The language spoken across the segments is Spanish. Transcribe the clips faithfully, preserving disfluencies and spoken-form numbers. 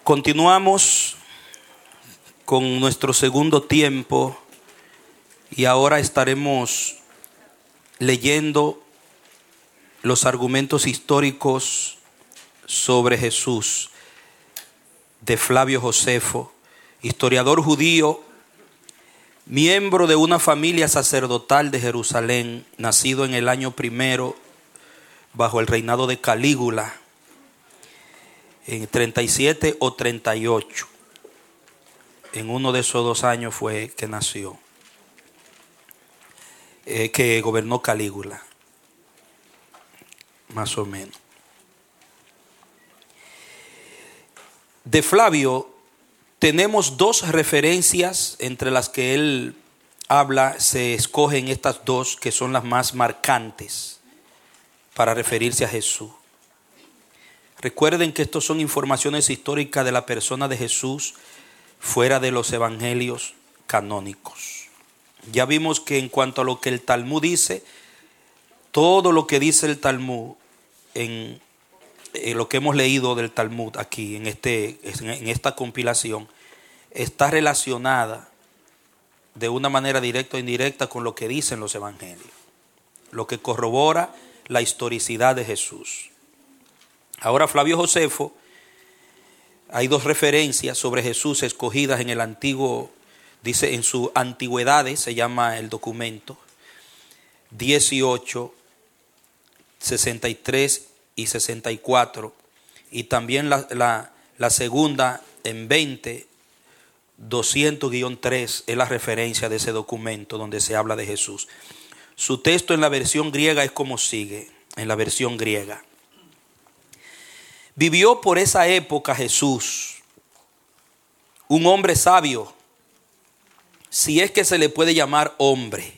Continuamos con nuestro segundo tiempo y ahora estaremos leyendo los argumentos históricos sobre Jesús de Flavio Josefo, historiador judío, miembro de una familia sacerdotal de Jerusalén, nacido en el año primero bajo el reinado de Calígula, en treinta y siete o treinta y ocho. En uno de esos dos años fue que nació, eh, que gobernó Calígula, más o menos. De Flavio tenemos dos referencias entre las que él habla, se escogen estas dos que son las más marcantes para referirse a Jesús. Recuerden que estos son informaciones históricas de la persona de Jesús fuera de los evangelios canónicos. Ya vimos que en cuanto a lo que el Talmud dice, todo lo que dice el Talmud, en, en lo que hemos leído del Talmud aquí, en, este, en esta compilación, está relacionada de una manera directa o indirecta con lo que dicen los evangelios, lo que corrobora la historicidad de Jesús. Ahora Flavio Josefo, hay dos referencias sobre Jesús escogidas en el antiguo, dice en su antigüedades, se llama el documento, dieciocho, sesenta y tres y sesenta y cuatro, y también la, la, la segunda en veinte, doscientos guión tres es la referencia de ese documento donde se habla de Jesús. Su texto en la versión griega es como sigue, en la versión griega. Vivió por esa época Jesús, un hombre sabio, si es que se le puede llamar hombre,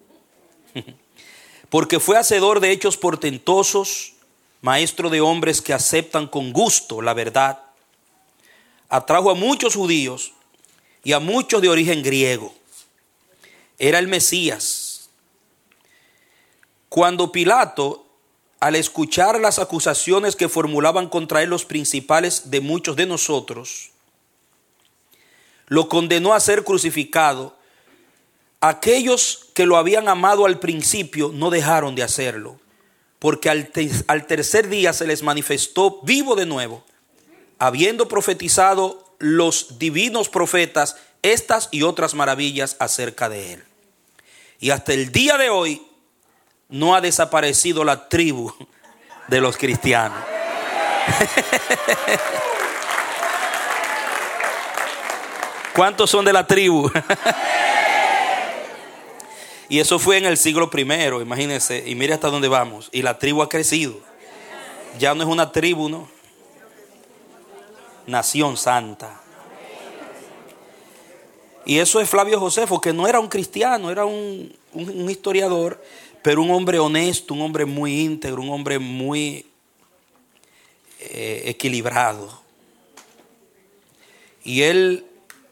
porque fue hacedor de hechos portentosos, maestro de hombres que aceptan con gusto la verdad. Atrajo a muchos judíos y a muchos de origen griego. Era el Mesías. Cuando Pilato, al escuchar las acusaciones que formulaban contra él los principales de muchos de nosotros, lo condenó a ser crucificado, aquellos que lo habían amado al principio no dejaron de hacerlo, porque al, te- al tercer día se les manifestó vivo de nuevo, habiendo profetizado los divinos profetas estas y otras maravillas acerca de él. Y hasta el día de hoy no ha desaparecido la tribu de los cristianos. ¿Cuántos son de la tribu? Y eso fue en el siglo primero, imagínense. Y mire hasta dónde vamos. Y la tribu ha crecido. Ya no es una tribu, ¿no? Nación santa. Y eso es Flavio Josefo, que no era un cristiano, era un, un, un historiador, pero un hombre honesto, un hombre muy íntegro, un hombre muy eh, equilibrado. Y él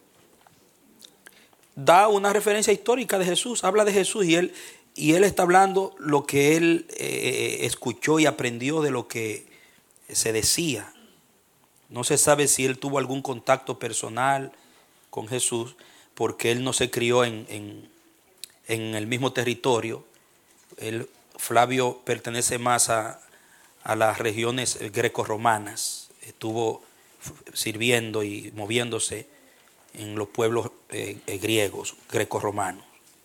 da una referencia histórica de Jesús, habla de Jesús y él, y él está hablando lo que él eh, escuchó y aprendió de lo que se decía. No se sabe si él tuvo algún contacto personal con Jesús, porque él no se crió en, en, en el mismo territorio. El Flavio pertenece más a, a las regiones grecorromanas. Estuvo sirviendo y moviéndose en los pueblos eh, eh, griegos, grecorromanos.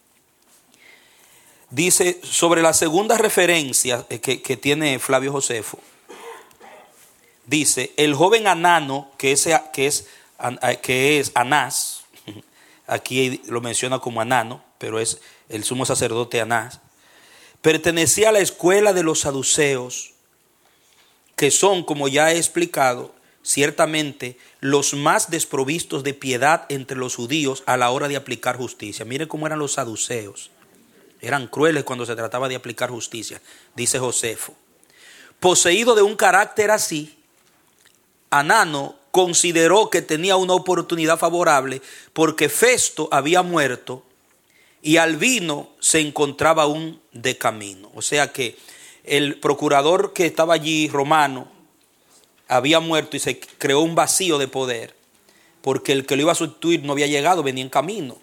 Dice sobre la segunda referencia que, que tiene Flavio Josefo. Dice, el joven Anano, que es, que es, que es Anás, aquí lo menciona como Anano, pero es el sumo sacerdote Anás, pertenecía a la escuela de los saduceos, que son, como ya he explicado, ciertamente los más desprovistos de piedad entre los judíos a la hora de aplicar justicia. Miren cómo eran los saduceos. Eran crueles cuando se trataba de aplicar justicia, dice Josefo. Poseído de un carácter así, Anano consideró que tenía una oportunidad favorable porque Festo había muerto y Albino se encontraba aún de camino. O sea que el procurador que estaba allí, romano, había muerto y se creó un vacío de poder, porque el que lo iba a sustituir no había llegado, venía en camino.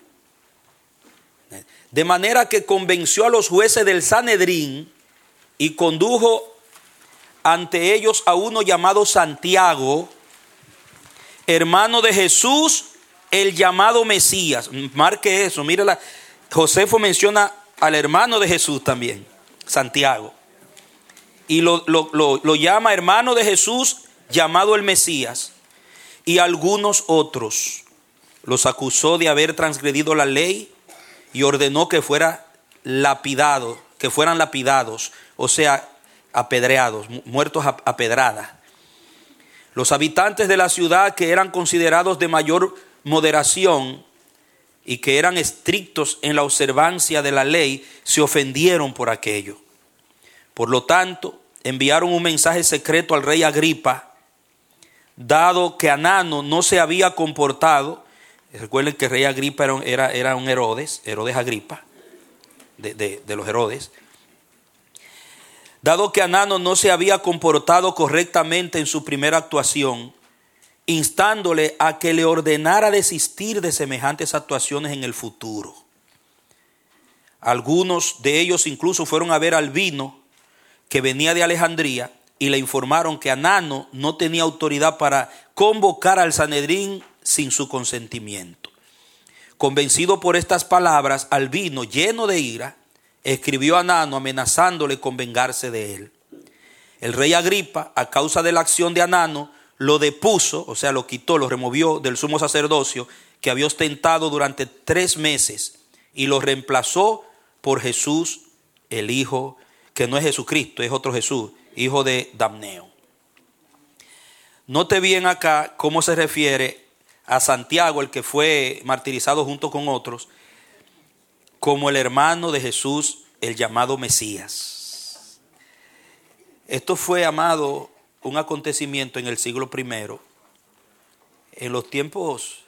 De manera que convenció a los jueces del Sanedrín y condujo ante ellos a uno llamado Santiago, hermano de Jesús, el llamado Mesías. Marque eso, mire, la, Josefo menciona al hermano de Jesús también, Santiago. Y lo, lo, lo, lo llama hermano de Jesús, llamado el Mesías. Y algunos otros los acusó de haber transgredido la ley y ordenó que fuera lapidado, que fueran lapidados, o sea, apedreados, muertos a, a pedrada. Los habitantes de la ciudad, que eran considerados de mayor moderación y que eran estrictos en la observancia de la ley, se ofendieron por aquello. Por lo tanto, enviaron un mensaje secreto al rey Agripa, dado que Anano no se había comportado. Recuerden que el rey Agripa era, era, era un Herodes, Herodes Agripa, de, de, de los Herodes. Dado que Anano no se había comportado correctamente en su primera actuación, instándole a que le ordenara desistir de semejantes actuaciones en el futuro. Algunos de ellos incluso fueron a ver al Albino, que venía de Alejandría, y le informaron que Anano no tenía autoridad para convocar al Sanedrín sin su consentimiento. Convencido por estas palabras, Albino, lleno de ira, escribió a Anano amenazándole con vengarse de él. El rey Agripa, a causa de la acción de Anano, lo depuso, o sea, lo quitó, lo removió del sumo sacerdocio que había ostentado durante tres meses y lo reemplazó por Jesús, el hijo, que no es Jesucristo, es otro Jesús, hijo de Damneo. Note bien acá cómo se refiere a Santiago, el que fue martirizado junto con otros, como el hermano de Jesús, el llamado Mesías. Esto fue, amado, un acontecimiento en el siglo primero, en los tiempos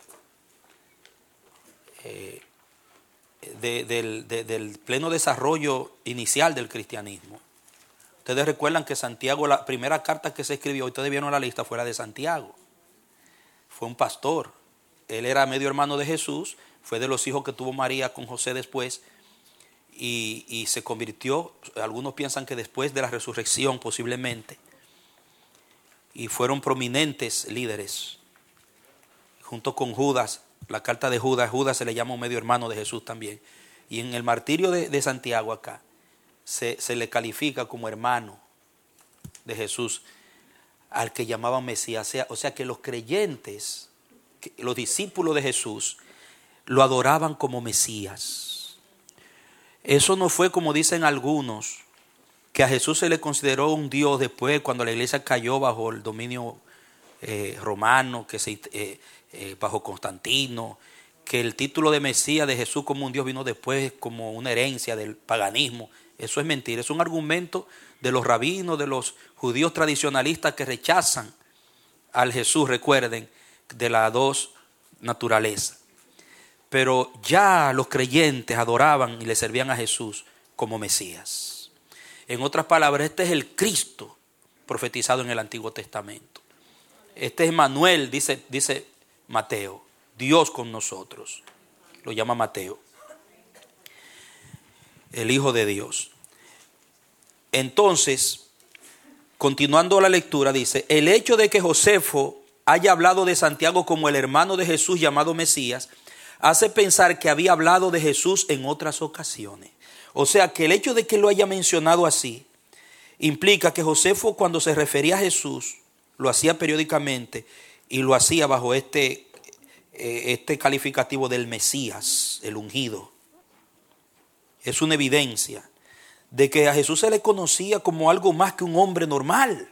eh, de, del, de, del pleno desarrollo inicial del cristianismo. Ustedes recuerdan que Santiago, la primera carta que se escribió, ustedes vieron la lista, fue la de Santiago. Fue un pastor. Él era medio hermano de Jesús, fue de los hijos que tuvo María con José después, y, y se convirtió, algunos piensan que después de la resurrección posiblemente, y fueron prominentes líderes. Junto con Judas, la carta de Judas, Judas se le llama un medio hermano de Jesús también. Y en el martirio de, de Santiago acá, se, se le califica como hermano de Jesús al que llamaban Mesías. O sea, o sea que los creyentes, que los discípulos de Jesús, lo adoraban como Mesías. Eso no fue como dicen algunos, que a Jesús se le consideró un Dios después, cuando la iglesia cayó bajo el dominio eh, romano, que se, eh, eh, bajo Constantino, que el título de Mesías de Jesús como un Dios vino después como una herencia del paganismo. Eso es mentira, es un argumento de los rabinos, de los judíos tradicionalistas que rechazan al Jesús, recuerden, de las dos naturalezas. Pero ya los creyentes adoraban y le servían a Jesús como Mesías. En otras palabras, este es el Cristo profetizado en el Antiguo Testamento. Este es Emmanuel, dice, dice Mateo, Dios con nosotros. Lo llama Mateo, el Hijo de Dios. Entonces, continuando la lectura, dice, el hecho de que Josefo haya hablado de Santiago como el hermano de Jesús llamado Mesías, hace pensar que había hablado de Jesús en otras ocasiones. O sea, que el hecho de que lo haya mencionado así, implica que Josefo, cuando se refería a Jesús, lo hacía periódicamente y lo hacía bajo este, este calificativo del Mesías, el ungido. Es una evidencia de que a Jesús se le conocía como algo más que un hombre normal.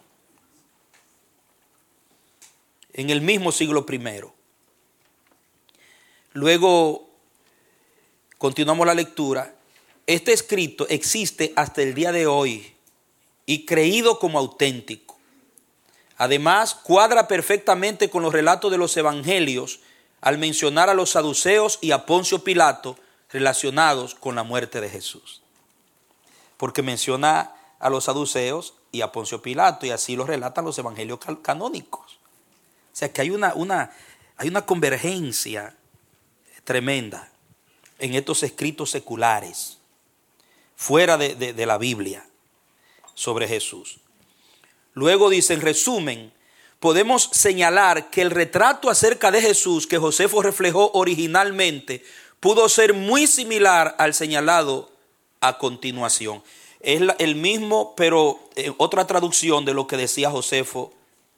En el mismo siglo primero. Luego, continuamos la lectura. Este escrito existe hasta el día de hoy y creído como auténtico. Además, cuadra perfectamente con los relatos de los evangelios al mencionar a los saduceos y a Poncio Pilato relacionados con la muerte de Jesús. Porque menciona a los saduceos, y a Poncio Pilato, y así lo relatan los evangelios canónicos. O sea que hay una, una, hay una convergencia tremenda en estos escritos seculares, fuera de, de, de la Biblia, sobre Jesús. Luego dice, en resumen, podemos señalar que el retrato acerca de Jesús que Josefo reflejó originalmente pudo ser muy similar al señalado a continuación. Es el mismo, pero en otra traducción de lo que decía Josefo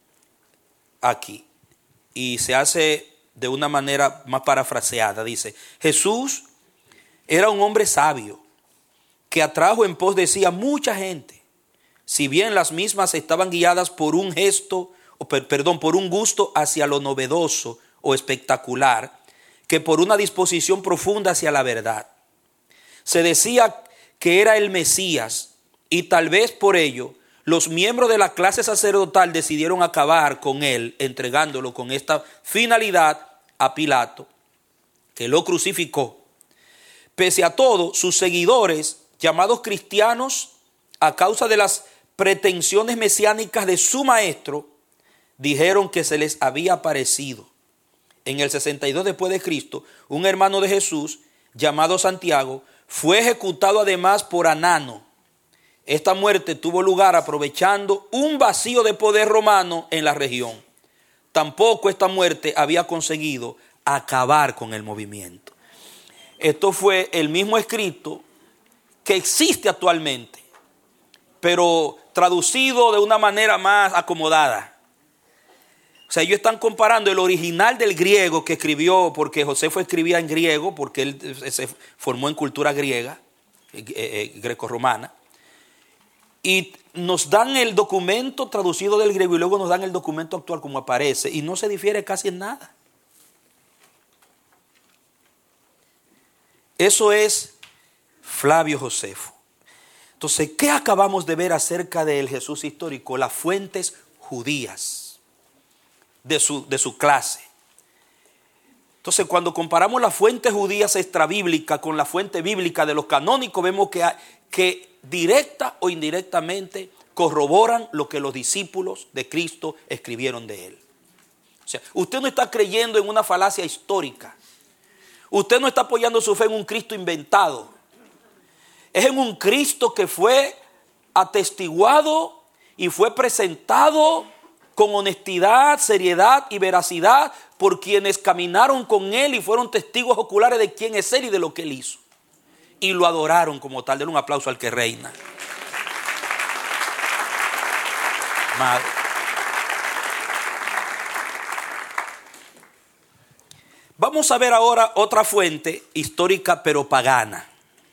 aquí. Y se hace de una manera más parafraseada. Dice, Jesús era un hombre sabio que atrajo en pos de sí a mucha gente, si bien las mismas estaban guiadas por un gesto, o per, perdón, por un gusto hacia lo novedoso o espectacular, que por una disposición profunda hacia la verdad. Se decía que era el Mesías, y tal vez por ello los miembros de la clase sacerdotal decidieron acabar con él, entregándolo con esta finalidad a Pilato, que lo crucificó. Pese a todo, sus seguidores, llamados cristianos, a causa de las pretensiones mesiánicas de su maestro, dijeron que se les había aparecido en el sesenta y dos después de Cristo, un hermano de Jesús llamado Santiago, fue ejecutado además por Anano. Esta muerte tuvo lugar aprovechando un vacío de poder romano en la región. Tampoco esta muerte había conseguido acabar con el movimiento. Esto fue el mismo escrito que existe actualmente, pero traducido de una manera más acomodada. O sea, ellos están comparando el original del griego que escribió, porque Josefo escribía en griego, porque él se formó en cultura griega, eh, eh, grecorromana, y nos dan el documento traducido del griego y luego nos dan el documento actual como aparece, y no se difiere casi en nada. Eso es Flavio Josefo. Entonces, ¿qué acabamos de ver acerca del Jesús histórico? Las fuentes judías de su, de su clase. Entonces, cuando comparamos las fuentes judías extrabíblicas con la fuente bíblica de los canónicos, vemos que, que directa o indirectamente corroboran lo que los discípulos de Cristo escribieron de él. O sea, usted no está creyendo en una falacia histórica. Usted no está apoyando su fe en un Cristo inventado. Es en un Cristo que fue atestiguado y fue presentado con honestidad, seriedad y veracidad por quienes caminaron con él y fueron testigos oculares de quién es él y de lo que él hizo. Y lo adoraron como tal. Denle un aplauso al que reina. Madre. Vamos a ver ahora otra fuente histórica pero pagana.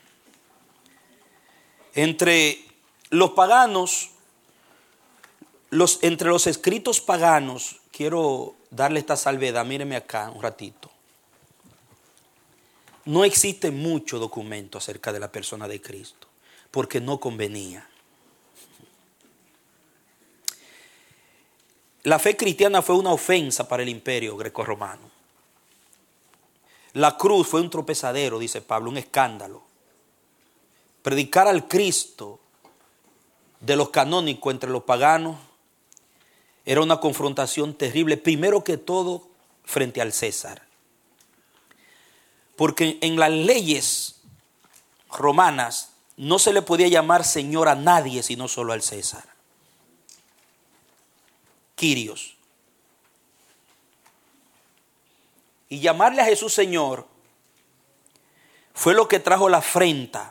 Entre los paganos, los, entre los escritos paganos, quiero darle esta salvedad, míreme acá un ratito. No existe mucho documento acerca de la persona de Cristo, porque no convenía. La fe cristiana fue una ofensa para el imperio grecorromano. La cruz fue un tropezadero, dice Pablo, un escándalo. Predicar al Cristo de los canónicos entre los paganos era una confrontación terrible, primero que todo frente al César. Porque en las leyes romanas no se le podía llamar Señor a nadie sino solo al César. Quirios. Y llamarle a Jesús Señor fue lo que trajo la afrenta.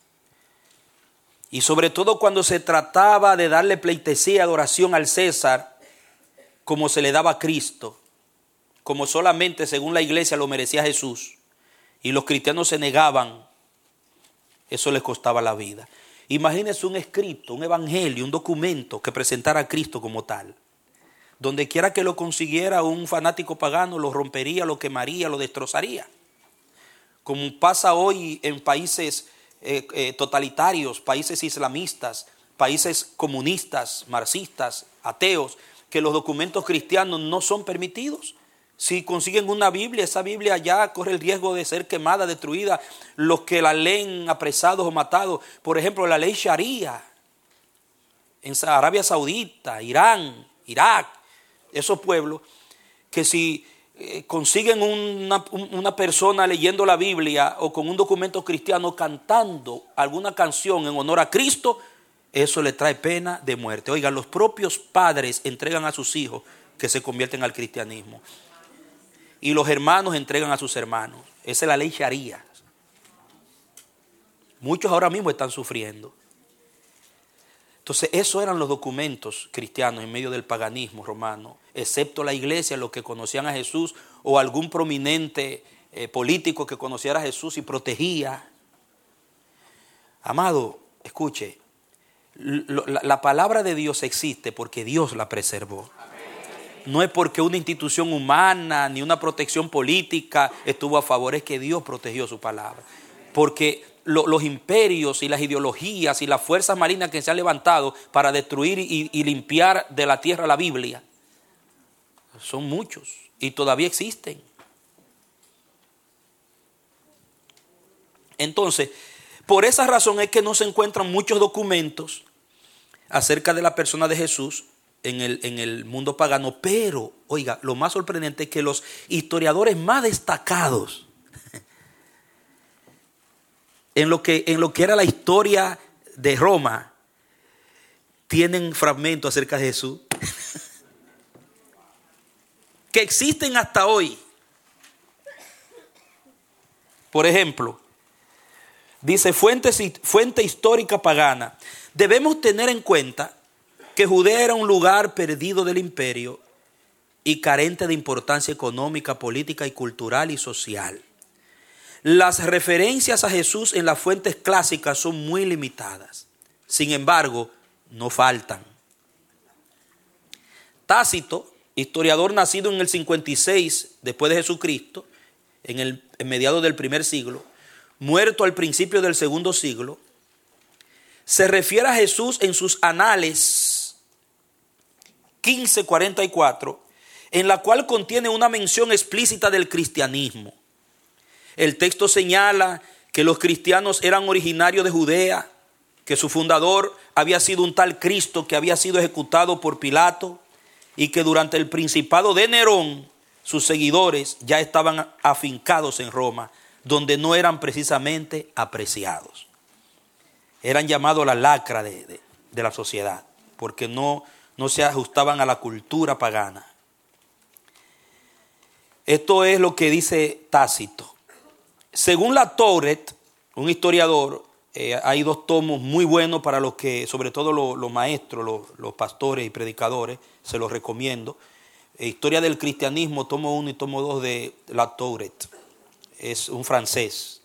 Y sobre todo cuando se trataba de darle pleitesía y adoración al César, como se le daba a Cristo, como solamente según la iglesia lo merecía Jesús, y los cristianos se negaban, eso les costaba la vida. Imagínense un escrito, un evangelio, un documento que presentara a Cristo como tal. Donde quiera que lo consiguiera un fanático pagano, lo rompería, lo quemaría, lo destrozaría. Como pasa hoy en países eh, eh, totalitarios, países islamistas, países comunistas, marxistas, ateos, que los documentos cristianos no son permitidos. Si consiguen una Biblia, esa Biblia ya corre el riesgo de ser quemada, destruida. Los que la leen apresados o matados, por ejemplo, la ley Sharia en Arabia Saudita, Irán, Irak, esos pueblos, que si eh, consiguen una, una persona leyendo la Biblia o con un documento cristiano cantando alguna canción en honor a Cristo, eso le trae pena de muerte. Oigan, los propios padres entregan a sus hijos que se convierten al cristianismo. Y los hermanos entregan a sus hermanos. Esa es la ley Sharia. Muchos ahora mismo están sufriendo. Entonces, esos eran los documentos cristianos en medio del paganismo romano, excepto la iglesia, los que conocían a Jesús o algún prominente eh, político que conociera a Jesús y protegía. Amado, escuche, lo, la, la palabra de Dios existe porque Dios la preservó. No es porque una institución humana ni una protección política estuvo a favor, es que Dios protegió su palabra. Porque lo, los imperios y las ideologías y las fuerzas malignas que se han levantado para destruir y, y limpiar de la tierra la Biblia son muchos y todavía existen. Entonces, por esa razón es que no se encuentran muchos documentos acerca de la persona de Jesús en el, en el mundo pagano. Pero, oiga, lo más sorprendente es que los historiadores más destacados en lo que, en lo que era la historia de Roma tienen fragmentos acerca de Jesús que existen hasta hoy. Por ejemplo, dice fuente, fuente histórica pagana. Debemos tener en cuenta que Judea era un lugar perdido del imperio y carente de importancia económica, política y cultural y social. Las referencias a Jesús en las fuentes clásicas son muy limitadas. Sin embargo, no faltan. Tácito, historiador nacido en el cincuenta y seis después de Jesucristo, en el en mediados del primer siglo, muerto al principio del segundo siglo, se refiere a Jesús en sus anales quince cuarenta y cuatro, en la cual contiene una mención explícita del cristianismo. El texto señala que los cristianos eran originarios de Judea, que su fundador había sido un tal Cristo que había sido ejecutado por Pilato y que durante el principado de Nerón sus seguidores ya estaban afincados en Roma, donde no eran precisamente apreciados. Eran llamados la lacra de, de, de la sociedad, porque no, no se ajustaban a la cultura pagana. Esto es lo que dice Tácito. Según la Touret, un historiador, eh, hay dos tomos muy buenos para los que, sobre todo los, los maestros, los, los pastores y predicadores, se los recomiendo. Eh, Historia del cristianismo, tomo uno y tomo dos de la Touret. Es un francés.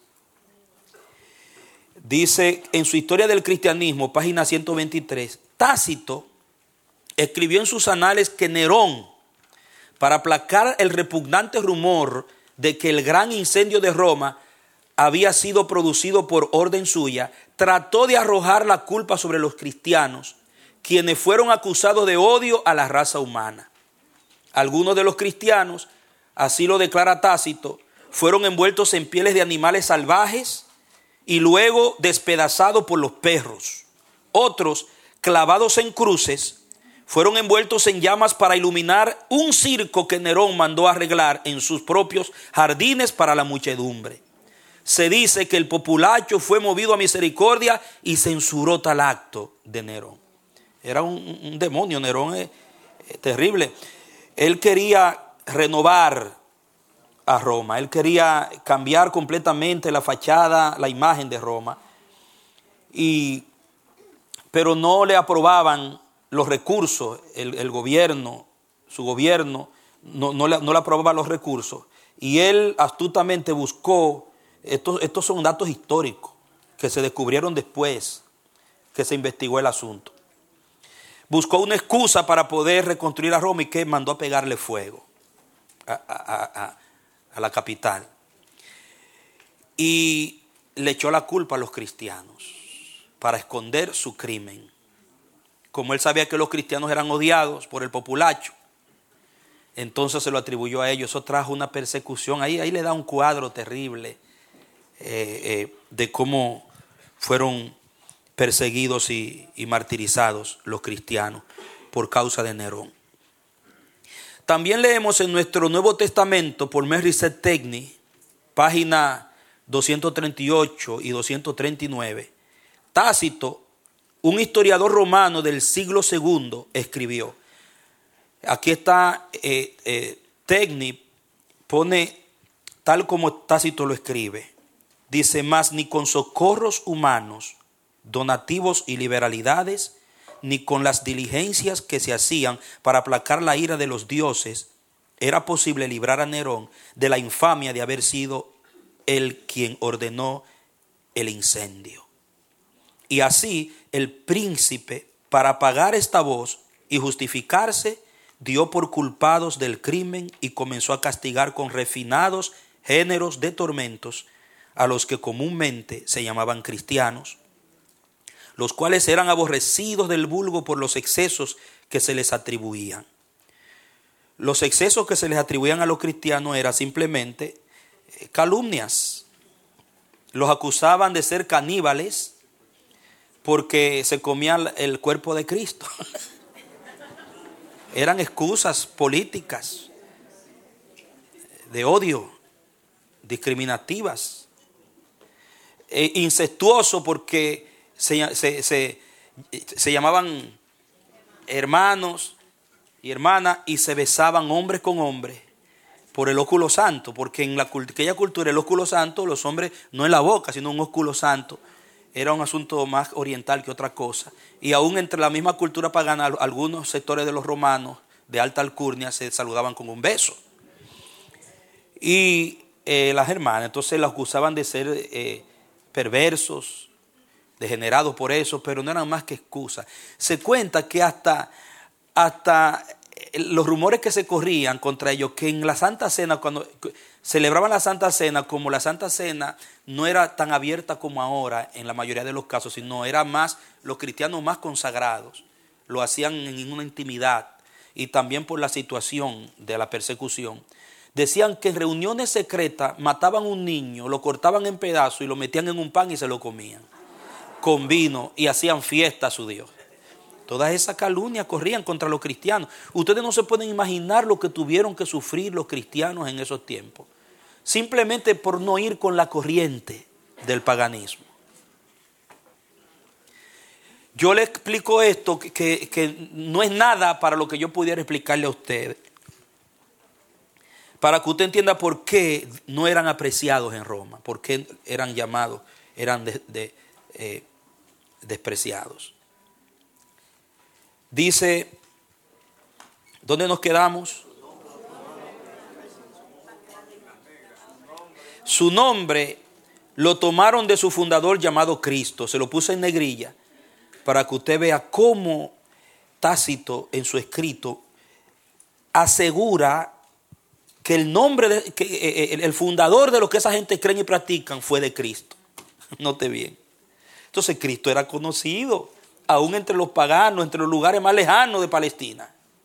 Dice en su Historia del cristianismo, página ciento veintitrés, Tácito escribió en sus anales que Nerón, para aplacar el repugnante rumor de que el gran incendio de Roma había sido producido por orden suya, trató de arrojar la culpa sobre los cristianos, quienes fueron acusados de odio a la raza humana. Algunos de los cristianos, así lo declara Tácito, fueron envueltos en pieles de animales salvajes y luego despedazados por los perros. Otros, clavados en cruces, fueron envueltos en llamas para iluminar un circo que Nerón mandó arreglar en sus propios jardines para la muchedumbre. Se dice que el populacho fue movido a misericordia y censuró tal acto de Nerón. Era un, un demonio, Nerón es, es terrible. Él quería renovar a Roma, él quería cambiar completamente la fachada, la imagen de Roma, y, pero no le aprobaban los recursos, el, el gobierno, su gobierno, no, no, le, no le aprobaba los recursos. Y él astutamente buscó, estos, estos son datos históricos que se descubrieron después que se investigó el asunto. Buscó una excusa para poder reconstruir a Roma y que mandó a pegarle fuego a, a, a, a la capital. Y le echó la culpa a los cristianos para esconder su crimen. Como él sabía que los cristianos eran odiados por el populacho, entonces se lo atribuyó a ellos. Eso trajo una persecución. Ahí, ahí le da un cuadro terrible eh, eh, de cómo fueron perseguidos y, y martirizados los cristianos por causa de Nerón. También leemos en nuestro Nuevo Testamento por Mary Seth Techney, página doscientos treinta y ocho y doscientos treinta y nueve, Tácito, un historiador romano del siglo segundo, escribió. Aquí está eh, eh, Techney, pone tal como Tácito lo escribe. Dice: mas ni con socorros humanos, donativos y liberalidades, ni con las diligencias que se hacían para aplacar la ira de los dioses, era posible librar a Nerón de la infamia de haber sido él quien ordenó el incendio. Y así el príncipe, para pagar esta voz y justificarse, dio por culpados del crimen y comenzó a castigar con refinados géneros de tormentos a los que comúnmente se llamaban cristianos, los cuales eran aborrecidos del vulgo por los excesos que se les atribuían. Los excesos que se les atribuían a los cristianos eran simplemente calumnias. Los acusaban de ser caníbales porque se comían el cuerpo de Cristo. Eran excusas políticas de odio, discriminativas. E incestuoso porque Se, se, se, se llamaban hermanos y hermanas y se besaban hombres con hombres por el ósculo santo, porque en la, aquella cultura el ósculo santo, los hombres no en la boca, sino un ósculo santo, era un asunto más oriental que otra cosa. Y aún entre la misma cultura pagana, algunos sectores de los romanos de alta alcurnia se saludaban con un beso. Y eh, las hermanas entonces las acusaban de ser eh, perversos, degenerados por eso, pero no eran más que excusas. Se cuenta que hasta, hasta los rumores que se corrían contra ellos, que en la Santa Cena, cuando celebraban la Santa Cena, como la Santa Cena no era tan abierta como ahora en la mayoría de los casos, sino era más, los cristianos más consagrados, lo hacían en una intimidad, y también por la situación de la persecución. Decían que en reuniones secretas mataban un niño, lo cortaban en pedazos y lo metían en un pan y se lo comían con vino y hacían fiesta a su Dios. Todas esas calumnias corrían contra los cristianos. Ustedes no se pueden imaginar lo que tuvieron que sufrir los cristianos en esos tiempos, simplemente por no ir con la corriente del paganismo. Yo le explico esto que, que, que no es nada para lo que yo pudiera explicarle a ustedes, para que usted entienda por qué no eran apreciados en Roma, por qué eran llamados, eran de, de, eh, despreciados. Dice, ¿dónde nos quedamos? Su nombre lo tomaron de su fundador llamado Cristo. Se lo puse en negrilla para que usted vea cómo Tácito en su escrito asegura que el nombre, de, que el fundador de lo que esa gente creen y practican fue de Cristo. Note bien. Entonces Cristo era conocido aún entre los paganos, entre los lugares más lejanos de Palestina,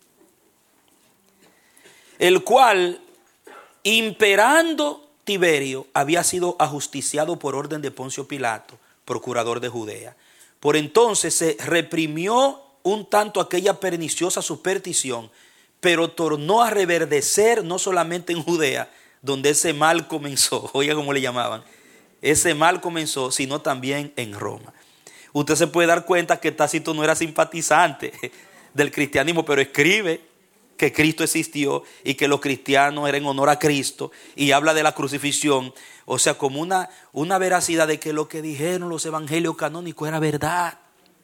el cual, imperando Tiberio, había sido ajusticiado por orden de Poncio Pilato, procurador de Judea. Por entonces se reprimió un tanto aquella perniciosa superstición, pero tornó a reverdecer no solamente en Judea, donde ese mal comenzó, oiga cómo le llamaban, ese mal comenzó, sino también en Roma. Usted se puede dar cuenta que Tácito no era simpatizante del cristianismo, pero escribe que Cristo existió y que los cristianos eran en honor a Cristo, y habla de la crucifixión, o sea, como una, una veracidad de que lo que dijeron los evangelios canónicos era verdad.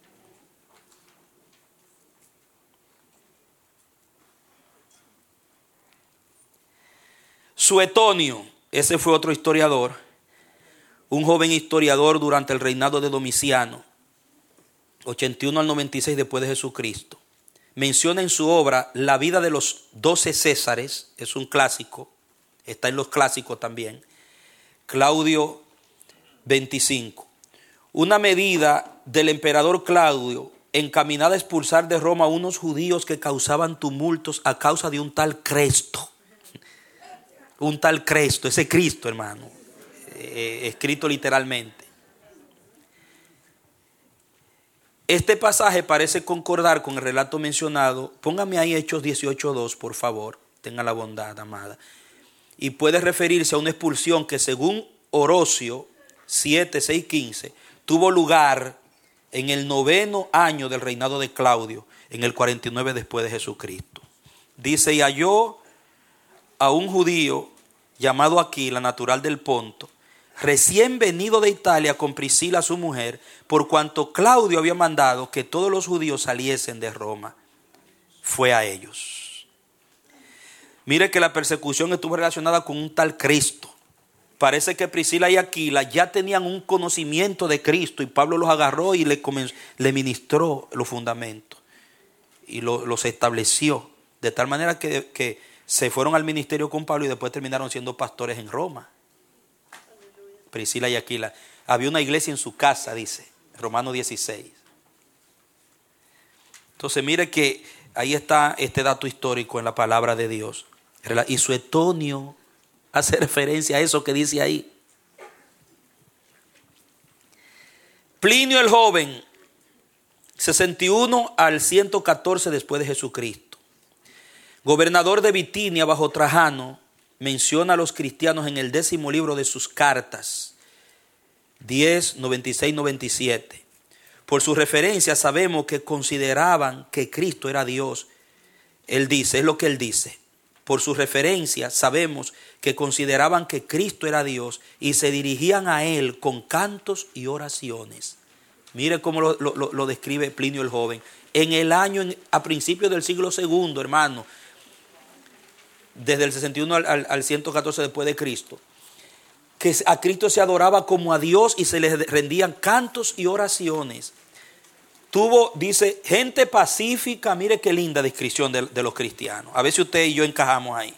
Suetonio, ese fue otro historiador, un joven historiador durante el reinado de Domiciano, ochenta y uno al noventa y seis después de Jesucristo. Menciona en su obra la vida de los doce Césares, es un clásico, está en los clásicos también. Claudio veinticinco, una medida del emperador Claudio encaminada a expulsar de Roma a unos judíos que causaban tumultos a causa de un tal Cresto. Un tal Cristo, ese Cristo, hermano, eh, escrito literalmente. Este pasaje parece concordar con el relato mencionado. Póngame ahí Hechos dieciocho dos, por favor. Tenga la bondad, amada. Y puede referirse a una expulsión que según Orocio siete, seis, quince tuvo lugar en el noveno año del reinado de Claudio, en el cuarenta y nueve después de Jesucristo. Dice, y halló a un judío llamado Aquila, natural del Ponto, recién venido de Italia con Priscila su mujer, por cuanto Claudio había mandado que todos los judíos saliesen de Roma. Fue a ellos. Mire que la persecución estuvo relacionada con un tal Cristo. Parece que Priscila y Aquila ya tenían un conocimiento de Cristo y Pablo los agarró y le, comenzó, le ministró los fundamentos y lo, los estableció. De tal manera que, que se fueron al ministerio con Pablo y después terminaron siendo pastores en Roma. Priscila y Aquila. Había una iglesia en su casa, dice Romanos dieciséis. Entonces mire que ahí está este dato histórico en la palabra de Dios. Y Suetonio hace referencia a eso que dice ahí. Plinio el joven, sesenta y uno al ciento catorce después de Jesucristo. Gobernador de Bitinia bajo Trajano, menciona a los cristianos en el décimo libro de sus cartas, diez, noventa y seis, noventa y siete. Por su referencia sabemos que consideraban que Cristo era Dios. Él dice, es lo que él dice. Por su referencia sabemos que consideraban que Cristo era Dios y se dirigían a Él con cantos y oraciones. Mire cómo lo, lo, lo describe Plinio el joven. En el año, a principios del siglo segundo, hermano, desde el sesenta y uno al, al, al ciento catorce después de Cristo, que a Cristo se adoraba como a Dios y se le rendían cantos y oraciones. Tuvo, dice, gente pacífica. Mire qué linda descripción de, de los cristianos. A ver si usted y yo encajamos ahí.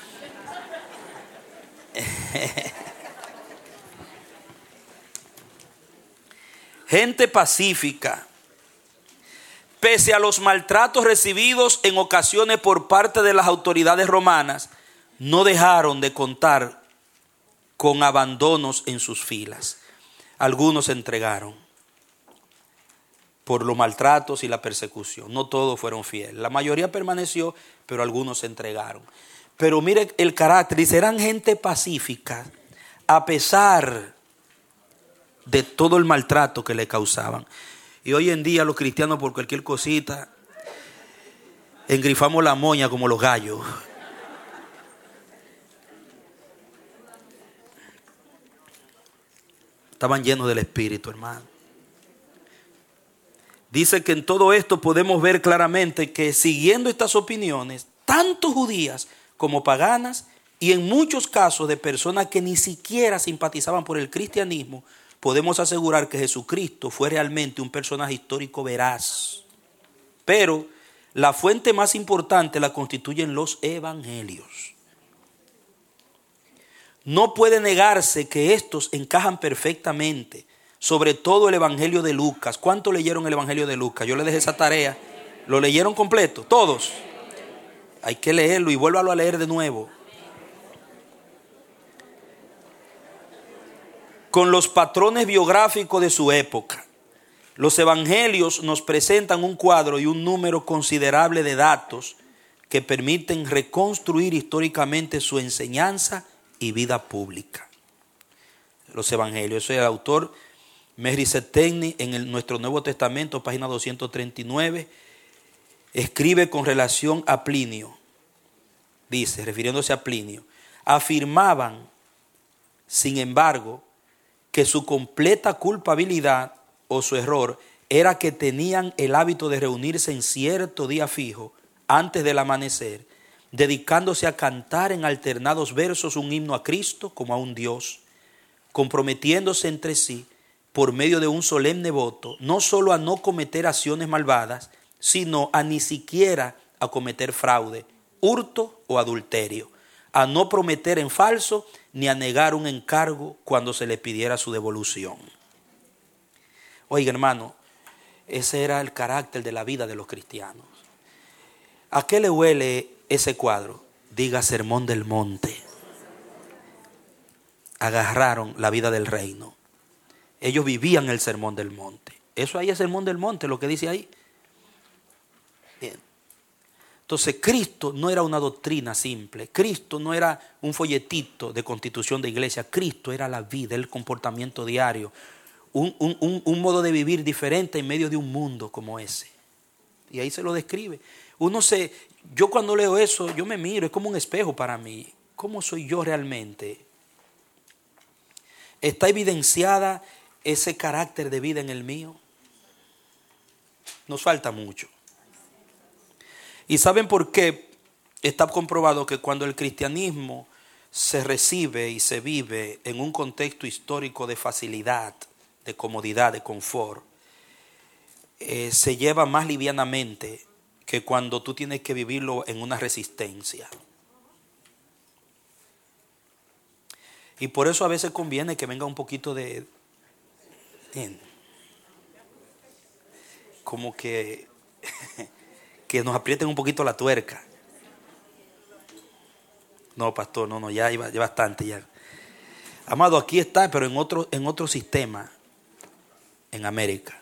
Gente pacífica. Pese a los maltratos recibidos en ocasiones por parte de las autoridades romanas, no dejaron de contar con abandonos en sus filas. Algunos se entregaron por los maltratos y la persecución. No todos fueron fieles. La mayoría permaneció, pero algunos se entregaron. Pero mire el carácter. Dice, eran gente pacífica a pesar de todo el maltrato que le causaban. Y hoy en día los cristianos por cualquier cosita engrifamos la moña como los gallos. Estaban llenos del Espíritu, hermano. Dice que en todo esto podemos ver claramente que siguiendo estas opiniones, tanto judías como paganas, y en muchos casos de personas que ni siquiera simpatizaban por el cristianismo, podemos asegurar que Jesucristo fue realmente un personaje histórico veraz. Pero la fuente más importante la constituyen los evangelios. No puede negarse que estos encajan perfectamente, sobre todo el evangelio de Lucas. ¿Cuántos leyeron el evangelio de Lucas? Yo les dejé esa tarea. ¿Lo leyeron completo? ¿Todos? Hay que leerlo y vuélvalo a leer de nuevo. Con los patrones biográficos de su época, los evangelios nos presentan un cuadro y un número considerable de datos que permiten reconstruir históricamente su enseñanza y vida pública. Los evangelios, eso es el autor Mary Setegny en el, nuestro Nuevo Testamento, página doscientos treinta y nueve, escribe con relación a Plinio. Dice, refiriéndose a Plinio, afirmaban, sin embargo, que su completa culpabilidad o su error era que tenían el hábito de reunirse en cierto día fijo, antes del amanecer, dedicándose a cantar en alternados versos un himno a Cristo como a un Dios, comprometiéndose entre sí por medio de un solemne voto, no solo a no cometer acciones malvadas, sino a ni siquiera a cometer fraude, hurto o adulterio, a no prometer en falso, ni a negar un encargo cuando se le pidiera su devolución. Oiga, hermano, ese era el carácter de la vida de los cristianos. ¿A qué le huele ese cuadro? Diga Sermón del Monte. Agarraron la vida del reino. Ellos vivían el Sermón del Monte. Eso ahí es el sermón del monte, lo que dice ahí. Bien. Entonces Cristo no era una doctrina simple, Cristo no era un folletito de constitución de iglesia, Cristo era la vida, el comportamiento diario, un, un, un, un modo de vivir diferente en medio de un mundo como ese. Y ahí se lo describe. Uno se, yo cuando leo eso, yo me miro, es como un espejo para mí. ¿Cómo soy yo realmente? ¿Está evidenciada ese carácter de vida en el mío? Nos falta mucho. ¿Y saben por qué? Está comprobado que cuando el cristianismo se recibe y se vive en un contexto histórico de facilidad, de comodidad, de confort, eh, se lleva más livianamente que cuando tú tienes que vivirlo en una resistencia. Y por eso a veces conviene que venga un poquito de... Bien, como que... que nos aprieten un poquito la tuerca. No, pastor, no, no, ya hay bastante ya. Amado, aquí está, pero en otro, en otro sistema, en América.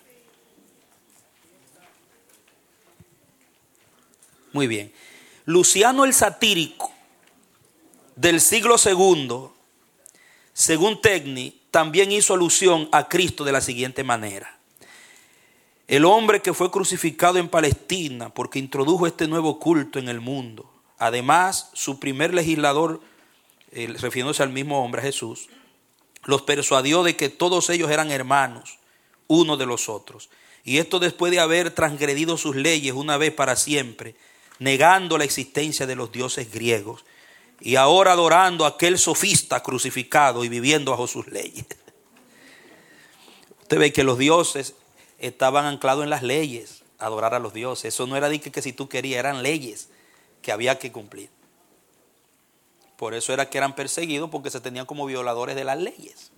Muy bien. Luciano el Satírico, del siglo segundo, según Tegni, también hizo alusión a Cristo de la siguiente manera. El hombre que fue crucificado en Palestina porque introdujo este nuevo culto en el mundo. Además, su primer legislador, eh, refiriéndose al mismo hombre, a Jesús, los persuadió de que todos ellos eran hermanos, unos de los otros. Y esto después de haber transgredido sus leyes una vez para siempre, negando la existencia de los dioses griegos, y ahora adorando a aquel sofista crucificado y viviendo bajo sus leyes. Usted ve que los dioses estaban anclados en las leyes, adorar a los dioses. Eso no era de que, que si tú querías, eran leyes que había que cumplir. Por eso era que eran perseguidos, porque se tenían como violadores de las leyes.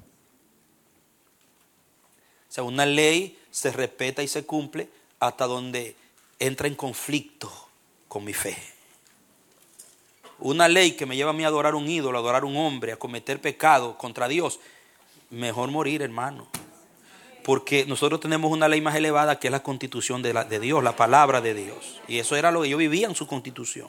O sea, una ley se respeta y se cumple hasta donde entra en conflicto con mi fe. Una ley que me lleva a mí a adorar un ídolo, a adorar un hombre, a cometer pecado contra Dios, mejor morir, hermano. Porque nosotros tenemos una ley más elevada que es la constitución de, la, de Dios, la palabra de Dios. Y eso era lo que yo vivía en su constitución.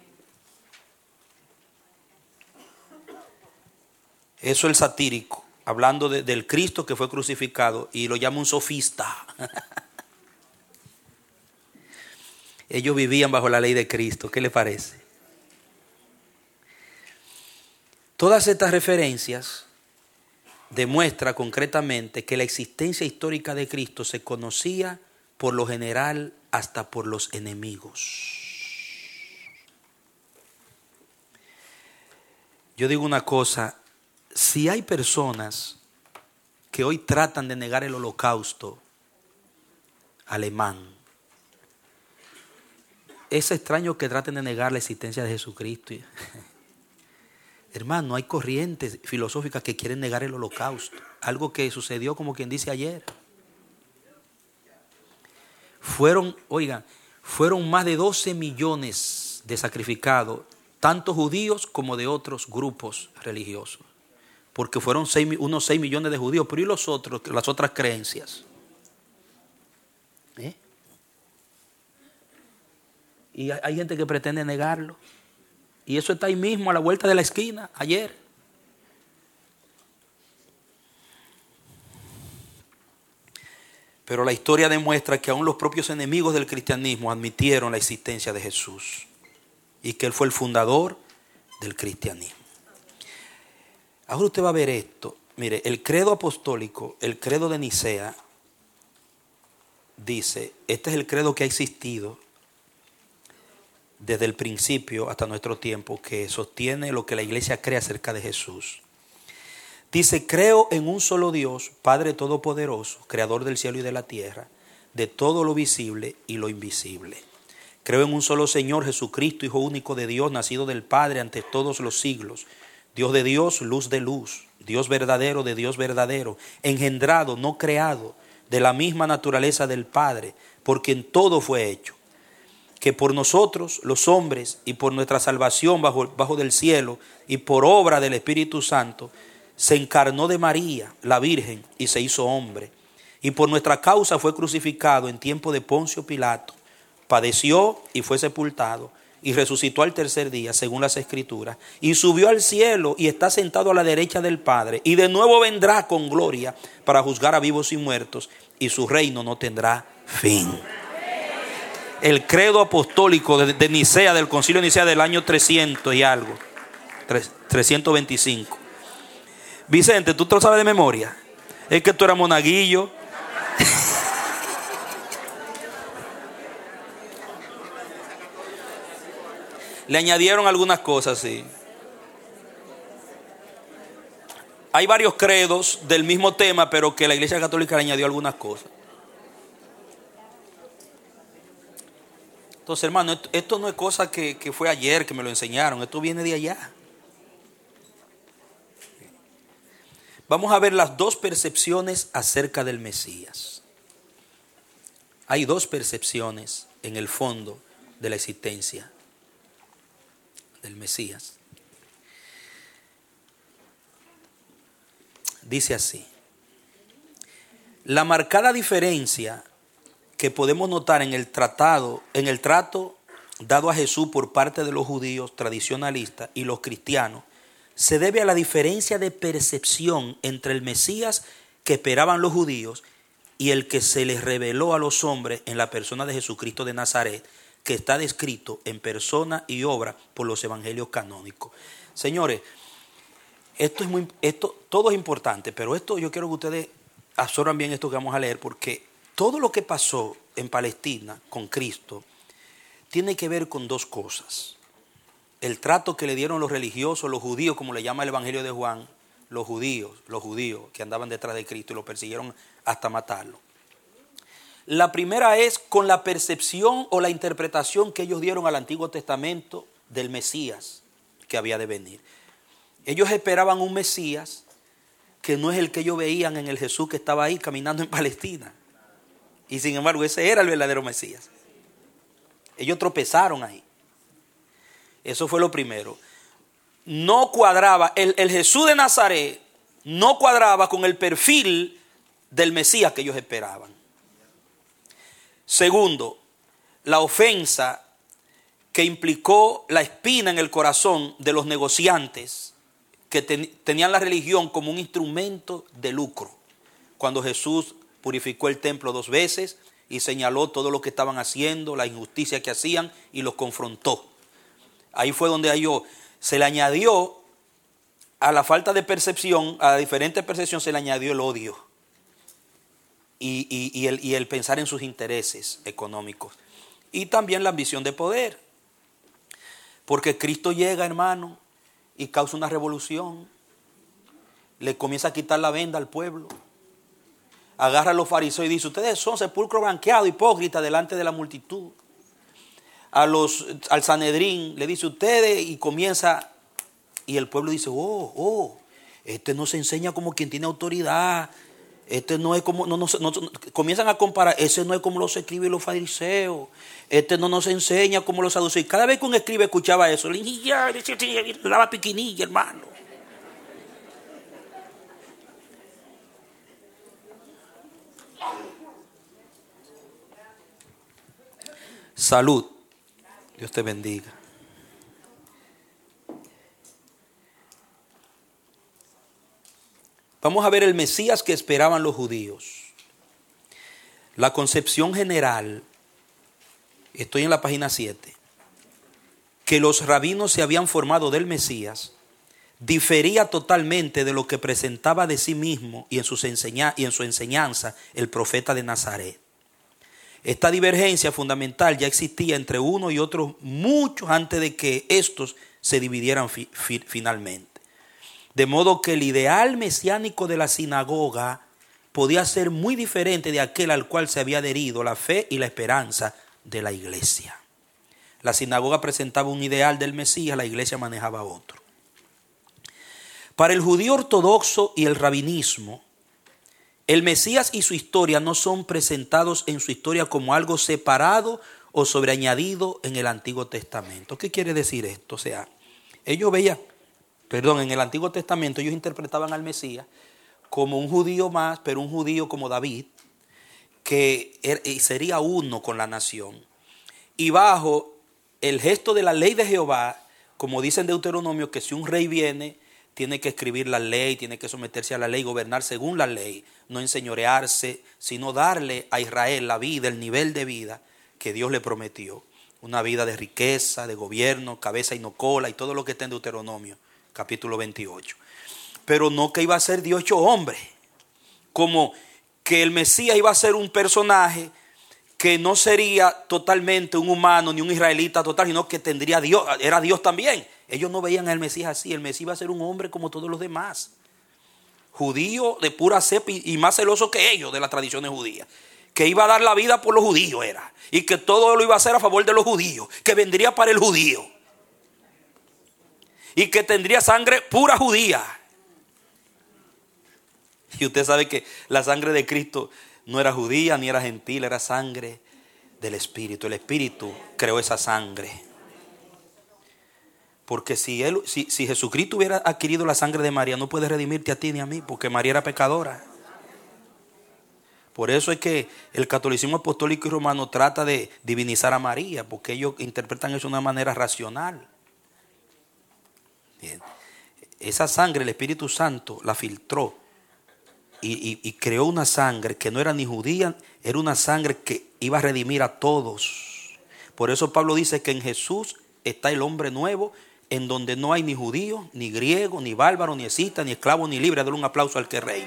Eso es el satírico, hablando de, del Cristo que fue crucificado, y lo llama un sofista. Ellos vivían bajo la ley de Cristo. ¿Qué les parece? Todas estas referencias demuestra concretamente que la existencia histórica de Cristo se conocía por lo general hasta por los enemigos. Yo digo una cosa, si hay personas que hoy tratan de negar el holocausto alemán, es extraño que traten de negar la existencia de Jesucristo. Hermano, hay corrientes filosóficas que quieren negar el holocausto. Algo que sucedió, como quien dice, ayer. Fueron, oigan, fueron más de doce millones de sacrificados, tanto judíos como de otros grupos religiosos. Porque fueron seis, unos seis millones de judíos, pero ¿y los otros, las otras creencias? ¿Eh? Y hay gente que pretende negarlo. Y eso está ahí mismo, a la vuelta de la esquina, ayer. Pero la historia demuestra que aún los propios enemigos del cristianismo admitieron la existencia de Jesús y que Él fue el fundador del cristianismo. Ahora usted va a ver esto. Mire, el credo apostólico, el credo de Nicea, dice, este es el credo que ha existido desde el principio hasta nuestro tiempo, que sostiene lo que la iglesia cree acerca de Jesús. Dice, creo en un solo Dios, Padre Todopoderoso, Creador del cielo y de la tierra, de todo lo visible y lo invisible. Creo en un solo Señor Jesucristo, Hijo único de Dios, nacido del Padre ante todos los siglos, Dios de Dios, luz de luz, Dios verdadero de Dios verdadero, engendrado, no creado, de la misma naturaleza del Padre, por quien todo fue hecho, que por nosotros, los hombres, y por nuestra salvación bajo, bajo del cielo, y por obra del Espíritu Santo, se encarnó de María, la Virgen, y se hizo hombre, y por nuestra causa fue crucificado en tiempo de Poncio Pilato. Padeció y fue sepultado y resucitó al tercer día, según las Escrituras, y subió al cielo y está sentado a la derecha del Padre, y de nuevo vendrá con gloria para juzgar a vivos y muertos, y su reino no tendrá fin. El credo apostólico de, de Nicea, del concilio de Nicea del año trescientos y algo, trescientos veinticinco. Vicente, ¿tú te lo sabes de memoria? Es que tú eras monaguillo. Le añadieron algunas cosas, sí. Hay varios credos del mismo tema, pero que la Iglesia Católica le añadió algunas cosas. Entonces, hermano, esto, esto no es cosa que, que fue ayer que me lo enseñaron. Esto viene de allá. Vamos a ver las dos percepciones acerca del Mesías. Hay dos percepciones en el fondo de la existencia del Mesías. Dice así: la marcada diferencia que podemos notar en el tratado, en el trato dado a Jesús por parte de los judíos tradicionalistas y los cristianos, se debe a la diferencia de percepción entre el Mesías que esperaban los judíos y el que se les reveló a los hombres en la persona de Jesucristo de Nazaret, que está descrito en persona y obra por los evangelios canónicos. Señores, esto es muy, esto, todo es importante, pero esto yo quiero que ustedes absorban bien esto que vamos a leer, porque todo lo que pasó en Palestina con Cristo tiene que ver con dos cosas. El trato que le dieron los religiosos, los judíos, como le llama el Evangelio de Juan, los judíos, los judíos que andaban detrás de Cristo y lo persiguieron hasta matarlo. La primera es con la percepción o la interpretación que ellos dieron al Antiguo Testamento del Mesías que había de venir. Ellos esperaban un Mesías que no es el que ellos veían en el Jesús que estaba ahí caminando en Palestina. Y sin embargo, ese era el verdadero Mesías. Ellos tropezaron ahí. Eso fue lo primero. No cuadraba, el, el Jesús de Nazaret no cuadraba con el perfil del Mesías que ellos esperaban. Segundo, la ofensa que implicó la espina en el corazón de los negociantes que ten, tenían la religión como un instrumento de lucro. Cuando Jesús purificó el templo dos veces y señaló todo lo que estaban haciendo, la injusticia que hacían y los confrontó. Ahí fue donde halló, se le añadió a la falta de percepción, a la diferente percepción se le añadió el odio y, y, y, el, y el pensar en sus intereses económicos y también la ambición de poder. Porque Cristo llega, hermano, y causa una revolución, le comienza a quitar la venda al pueblo, agarra a los fariseos y dice: ustedes son sepulcro blanqueado, hipócritas delante de la multitud. A los, al Sanedrín le dice: ustedes, y comienza, y el pueblo dice: oh, oh, este no se enseña como quien tiene autoridad, este no es como, no, no, no, comienzan a comparar, ese no es como los escribas y los fariseos, este no nos enseña como los saduceos. Cada vez que un escriba escuchaba eso, le daba piquinilla, hermano. Salud. Dios te bendiga. Vamos a ver el Mesías que esperaban los judíos. La concepción general, estoy en la página siete, que los rabinos se habían formado del Mesías, difería totalmente de lo que presentaba de sí mismo y en, sus enseña- y en su enseñanza el profeta de Nazaret. Esta divergencia fundamental ya existía entre uno y otro mucho antes de que estos se dividieran fi- fi- finalmente. De modo que el ideal mesiánico de la sinagoga podía ser muy diferente de aquel al cual se había adherido la fe y la esperanza de la iglesia. La sinagoga presentaba un ideal del Mesías, la iglesia manejaba otro. Para el judío ortodoxo y el rabinismo, el Mesías y su historia no son presentados en su historia como algo separado o sobreañadido en el Antiguo Testamento. ¿Qué quiere decir esto? O sea, ellos veían, perdón, en el Antiguo Testamento ellos interpretaban al Mesías como un judío más, pero un judío como David, que er, sería uno con la nación. Y bajo el gesto de la ley de Jehová, como dice en Deuteronomio, que si un rey viene, tiene que escribir la ley, tiene que someterse a la ley, gobernar según la ley, no enseñorearse, sino darle a Israel la vida, el nivel de vida que Dios le prometió. Una vida de riqueza, de gobierno, cabeza y no cola, y todo lo que está en Deuteronomio, capítulo veintiocho. Pero no que iba a ser Dios hecho hombre, como que el Mesías iba a ser un personaje que no sería totalmente un humano ni un israelita total, sino que tendría Dios, era Dios también. Ellos no veían al Mesías así. El Mesías iba a ser un hombre como todos los demás, judío de pura cepa y más celoso que ellos de las tradiciones judías, que iba a dar la vida por los judíos era, y que todo lo iba a hacer a favor de los judíos, que vendría para el judío y que tendría sangre pura judía. Y usted sabe que la sangre de Cristo no era judía ni era gentil, era sangre del Espíritu. El Espíritu creó esa sangre. Porque si, él, si, si Jesucristo hubiera adquirido la sangre de María, no puede redimirte a ti ni a mí, porque María era pecadora. Por eso es que el catolicismo apostólico y romano trata de divinizar a María, porque ellos interpretan eso de una manera racional. Bien. Esa sangre el Espíritu Santo la filtró y, y, y creó una sangre que no era ni judía, era una sangre que iba a redimir a todos. Por eso Pablo dice que en Jesús está el hombre nuevo, en donde no hay ni judío, ni griego, ni bárbaro, ni escita, ni esclavo, ni libre. Dale un aplauso al que reina.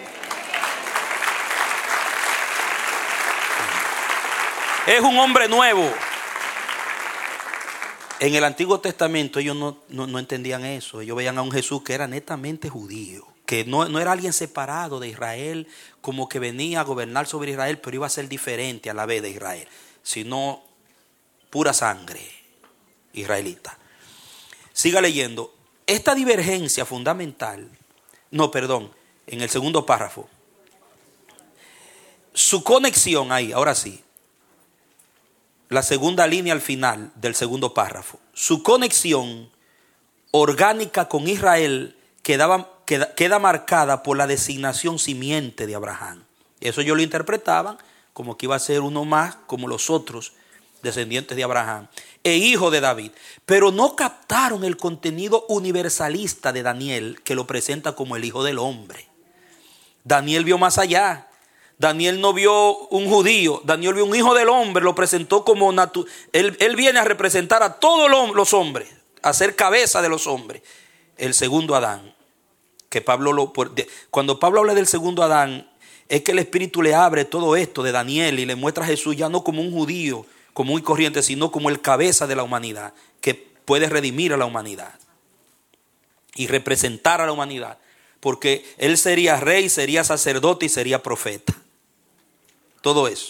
Es un hombre nuevo. En el Antiguo Testamento ellos no, no, no entendían eso. Ellos veían a un Jesús que era netamente judío, que no, no era alguien separado de Israel, como que venía a gobernar sobre Israel, pero iba a ser diferente a la vez de Israel, sino pura sangre israelita. Siga leyendo. Esta divergencia fundamental, no, perdón, en el segundo párrafo, su conexión ahí, ahora sí, la segunda línea al final del segundo párrafo, su conexión orgánica con Israel quedaba, queda, queda marcada por la designación simiente de Abraham. Eso ellos lo interpretaban como que iba a ser uno más como los otros descendientes de Abraham e hijo de David, pero no captaron el contenido universalista de Daniel, que lo presenta como el hijo del hombre. Daniel vio más allá. Daniel no vio un judío, Daniel vio un hijo del hombre, lo presentó como natu- él, él viene a representar a todos los hombres, a ser cabeza de los hombres, el segundo Adán. Que Pablo lo, cuando Pablo habla del segundo Adán, es que el Espíritu le abre todo esto de Daniel y le muestra a Jesús ya no como un judío común y corriente, sino como el cabeza de la humanidad, que puede redimir a la humanidad y representar a la humanidad, porque él sería rey, sería sacerdote y sería profeta. Todo eso.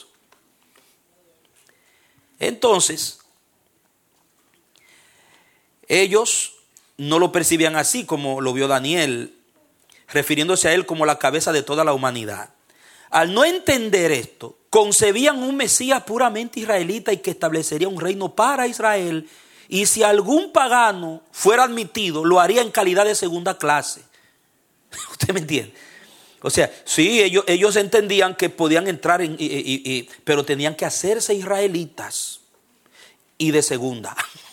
Entonces, ellos no lo percibían así como lo vio Daniel, refiriéndose a él como la cabeza de toda la humanidad. Al no entender esto, concebían un Mesías puramente israelita y que establecería un reino para Israel, y si algún pagano fuera admitido, lo haría en calidad de segunda clase. ¿Usted me entiende? O sea, sí, ellos, ellos entendían que podían entrar, en, y, y, y, pero tenían que hacerse israelitas y de segunda.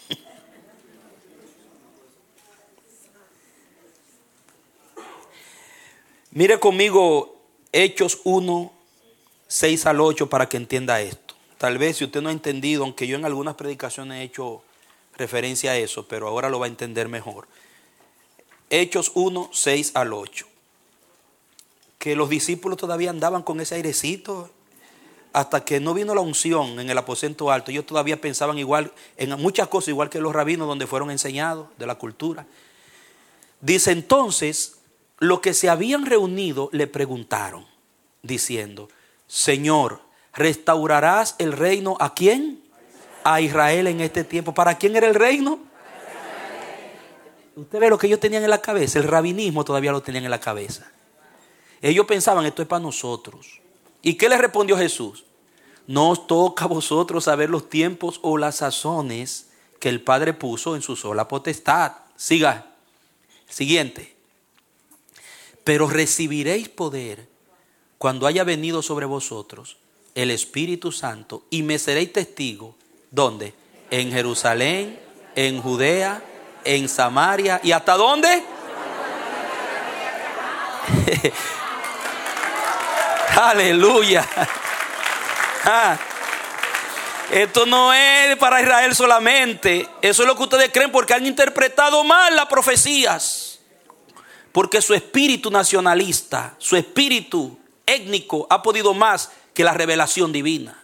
Mire conmigo Hechos uno, seis al ocho para que entienda esto. Tal vez si usted no ha entendido, aunque yo en algunas predicaciones he hecho referencia a eso, pero ahora lo va a entender mejor. Hechos uno, seis al ocho. Que los discípulos todavía andaban con ese airecito hasta que no vino la unción en el aposento alto. Ellos todavía pensaban igual en muchas cosas, igual que los rabinos donde fueron enseñados de la cultura. Dice entonces, los que se habían reunido le preguntaron, diciendo: Señor, ¿restaurarás el reino a quién? A Israel en este tiempo. ¿Para quién era el reino? Usted ve lo que ellos tenían en la cabeza. El rabinismo todavía lo tenían en la cabeza. Ellos pensaban, esto es para nosotros. ¿Y qué les respondió Jesús? No os toca a vosotros saber los tiempos o las sazones que el Padre puso en su sola potestad. Siga. Siguiente. Pero recibiréis poder cuando haya venido sobre vosotros el Espíritu Santo y me seréis testigo. ¿Dónde? En Jerusalén, en Judea, en Samaria. ¿Y hasta dónde? Aleluya. Ah. Esto no es para Israel solamente. Eso es lo que ustedes creen porque han interpretado mal las profecías. Porque su espíritu nacionalista, su espíritu étnico ha podido más que la revelación divina.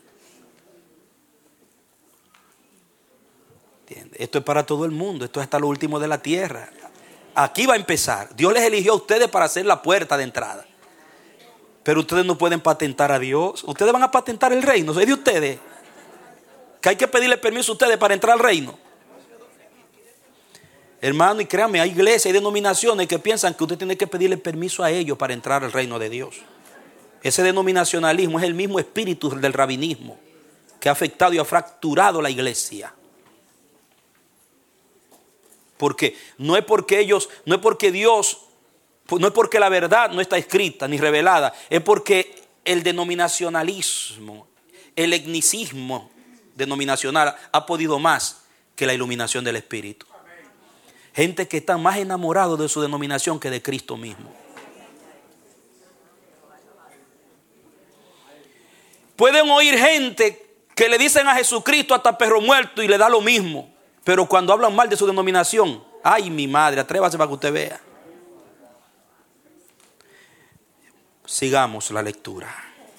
¿Entiende? Esto es para todo el mundo. Esto es hasta lo último de la tierra. Aquí va a empezar. Dios les eligió a ustedes para ser la puerta de entrada. Pero ustedes no pueden patentar a Dios. Ustedes van a patentar el reino. Es de ustedes. Que hay que pedirle permiso a ustedes para entrar al reino. Hermano, y créanme, hay iglesias, hay denominaciones que piensan que usted tiene que pedirle permiso a ellos para entrar al reino de Dios. Ese denominacionalismo es el mismo espíritu del rabinismo que ha afectado y ha fracturado la iglesia. Porque no es porque ellos, no es porque Dios, no es porque la verdad no está escrita ni revelada, es porque el denominacionalismo, el etnicismo denominacional ha podido más que la iluminación del Espíritu. Gente que está más enamorado de su denominación que de Cristo mismo. Pueden oír gente que le dicen a Jesucristo hasta perro muerto y le da lo mismo. Pero cuando hablan mal de su denominación, ay mi madre, atrévase para que usted vea. Sigamos la lectura.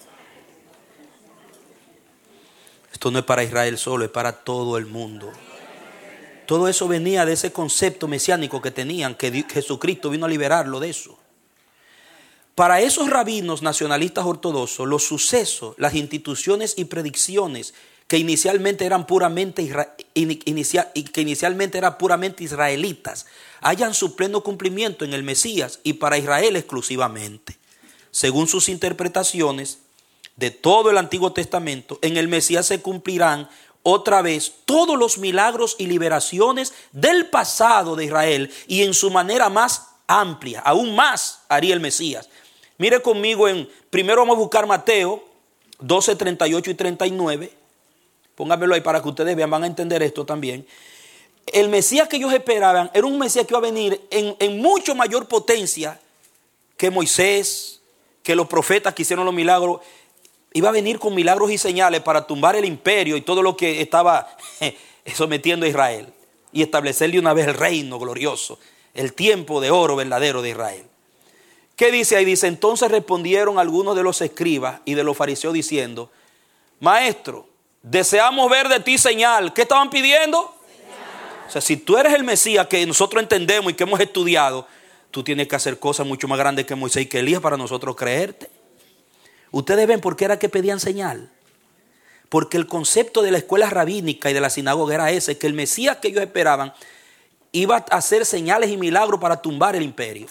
Esto no es para Israel solo, es para todo el mundo. Todo eso venía de ese concepto mesiánico que tenían, que Jesucristo vino a liberarlo de eso. Para esos rabinos nacionalistas ortodoxos, los sucesos, las instituciones y predicciones que inicialmente eran puramente inicia, que inicialmente eran puramente israelitas, hallan su pleno cumplimiento en el Mesías y para Israel exclusivamente. Según sus interpretaciones de todo el Antiguo Testamento, en el Mesías se cumplirán otra vez todos los milagros y liberaciones del pasado de Israel y en su manera más amplia, aún más haría el Mesías. Mire conmigo en, primero vamos a buscar Mateo doce, treinta y ocho y treinta y nueve. Pónganmelo ahí para que ustedes vean, van a entender esto también. El Mesías que ellos esperaban era un Mesías que iba a venir en, en mucho mayor potencia que Moisés, que los profetas que hicieron los milagros. Iba a venir con milagros y señales para tumbar el imperio y todo lo que estaba sometiendo a Israel y establecerle una vez el reino glorioso, el tiempo de oro verdadero de Israel. ¿Qué dice ahí? Dice, entonces respondieron algunos de los escribas y de los fariseos diciendo, maestro, deseamos ver de ti señal. ¿Qué estaban pidiendo? Señal. O sea, si tú eres el Mesías que nosotros entendemos y que hemos estudiado, tú tienes que hacer cosas mucho más grandes que Moisés y que Elías para nosotros creerte. Ustedes ven por qué era que pedían señal. Porque el concepto de la escuela rabínica y de la sinagoga era ese, que el Mesías que ellos esperaban iba a hacer señales y milagros para tumbar el imperio.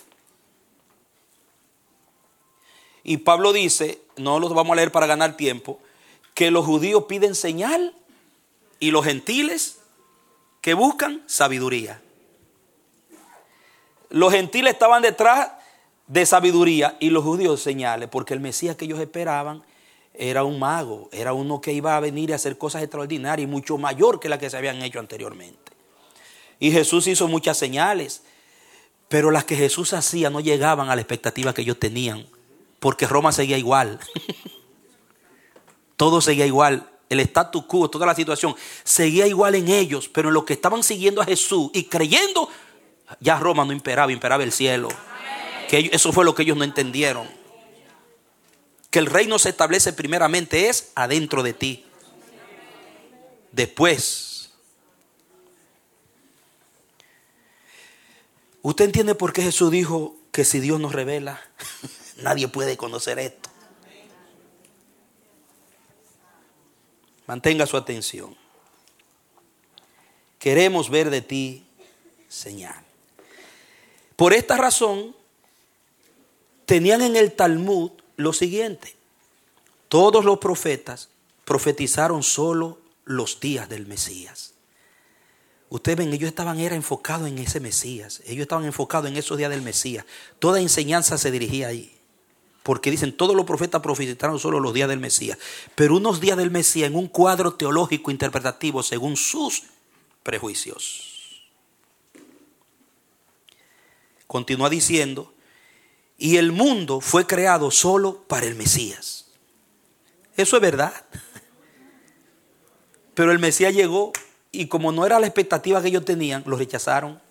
Y Pablo dice, no los vamos a leer para ganar tiempo, que los judíos piden señal y los gentiles que buscan sabiduría. Los gentiles estaban detrás de sabiduría y los judíos señales, porque el Mesías que ellos esperaban era un mago, era uno que iba a venir a hacer cosas extraordinarias y mucho mayor que las que se habían hecho anteriormente. Y Jesús hizo muchas señales, pero las que Jesús hacía no llegaban a la expectativa que ellos tenían, porque Roma seguía igual. Todo seguía igual, el status quo, toda la situación seguía igual en ellos, pero en los que estaban siguiendo a Jesús y creyendo, ya Roma no imperaba, imperaba el cielo. Que ellos, eso fue lo que ellos no entendieron. Que el reino se establece primeramente es adentro de ti. Después. ¿Usted entiende por qué Jesús dijo que si Dios nos revela, nadie puede conocer esto? Mantenga su atención. Queremos ver de ti señal. Por esta razón, tenían en el Talmud lo siguiente: todos los profetas profetizaron solo los días del Mesías. Ustedes ven, ellos estaban era enfocados en ese Mesías. Ellos estaban enfocados en esos días del Mesías. Toda enseñanza se dirigía ahí. porque dicen todos los profetas profetizaron solo los días del Mesías, pero unos días del Mesías en un cuadro teológico interpretativo según sus prejuicios. Continúa diciendo, y el mundo fue creado solo para el Mesías. Eso es verdad. Pero el Mesías llegó y como no era la expectativa que ellos tenían, lo rechazaron.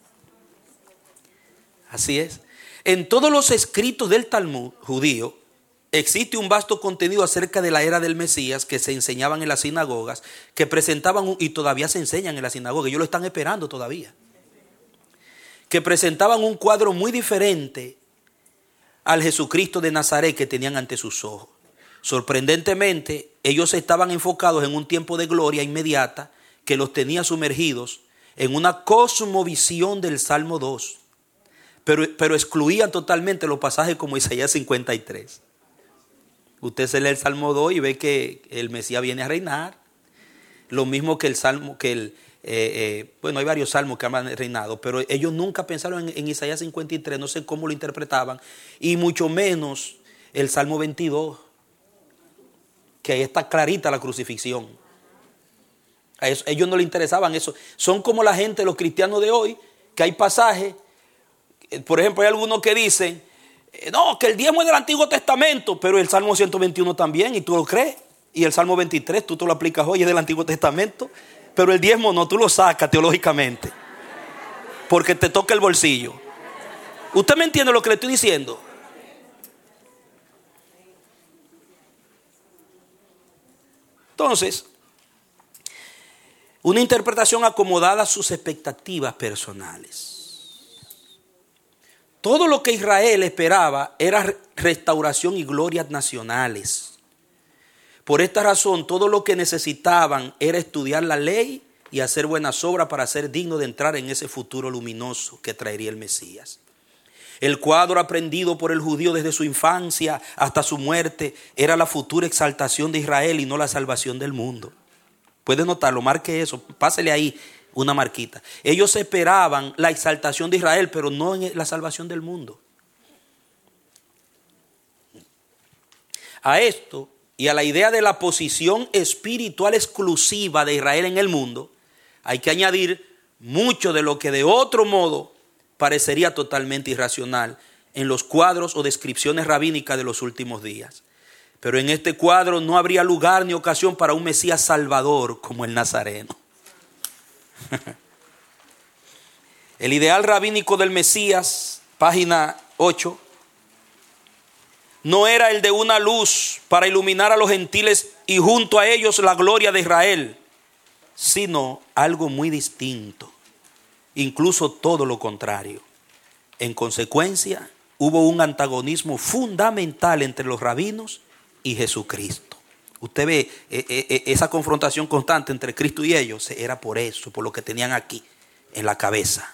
Así es. En todos los escritos del Talmud judío existe un vasto contenido acerca de la era del Mesías que se enseñaban en las sinagogas, que presentaban, un, y todavía se enseñan en las sinagogas, ellos lo están esperando todavía, que presentaban un cuadro muy diferente al Jesucristo de Nazaret que tenían ante sus ojos. Sorprendentemente, ellos estaban enfocados en un tiempo de gloria inmediata que los tenía sumergidos en una cosmovisión del Salmo dos. Pero, pero excluían totalmente los pasajes como Isaías cincuenta y tres. Usted se lee el Salmo dos y ve que el Mesías viene a reinar. Lo mismo que el Salmo, que el, eh, eh, bueno, hay varios salmos que han reinado, pero ellos nunca pensaron en, en Isaías cincuenta y tres, no sé cómo lo interpretaban, y mucho menos el Salmo veintidós, que ahí está clarita la crucifixión. A eso, a ellos no les interesaban eso. Son como la gente, los cristianos de hoy, que hay pasajes. Por ejemplo, hay algunos que dicen, no, que el diezmo es del Antiguo Testamento, pero el Salmo ciento veintiuno también, y tú lo crees. Y el Salmo veintitrés, tú te lo aplicas hoy, es del Antiguo Testamento. Pero el diezmo no, tú lo sacas teológicamente, porque te toca el bolsillo. ¿Usted me entiende lo que le estoy diciendo? Entonces, una interpretación acomodada a sus expectativas personales. Todo lo que Israel esperaba era restauración y glorias nacionales. Por esta razón, todo lo que necesitaban era estudiar la ley y hacer buenas obras para ser digno de entrar en ese futuro luminoso que traería el Mesías. El cuadro aprendido por el judío desde su infancia hasta su muerte era la futura exaltación de Israel y no la salvación del mundo. Puede notarlo, marque eso, pásele ahí una marquita. Ellos esperaban la exaltación de Israel, pero no en la salvación del mundo. A esto y a la idea de la posición espiritual exclusiva de Israel en el mundo, hay que añadir mucho de lo que de otro modo parecería totalmente irracional en los cuadros o descripciones rabínicas de los últimos días. Pero en este cuadro no habría lugar ni ocasión para un Mesías salvador como el Nazareno. El ideal rabínico del Mesías, página ocho, no era el de una luz para iluminar a los gentiles y junto a ellos la gloria de Israel, sino algo muy distinto, incluso todo lo contrario. En consecuencia, hubo un antagonismo fundamental entre los rabinos y Jesucristo. Usted ve eh, eh, esa confrontación constante entre Cristo y ellos, era por eso, por lo que tenían aquí en la cabeza.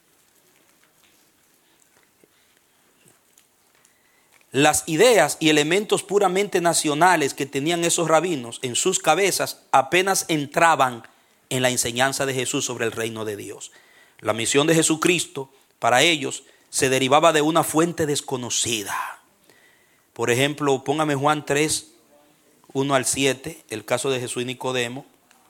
Las ideas y elementos puramente nacionales que tenían esos rabinos en sus cabezas apenas entraban en la enseñanza de Jesús sobre el reino de Dios. La misión de Jesucristo para ellos se derivaba de una fuente desconocida. Por ejemplo, póngame Juan tres, uno al siete, el caso de Jesús y Nicodemo.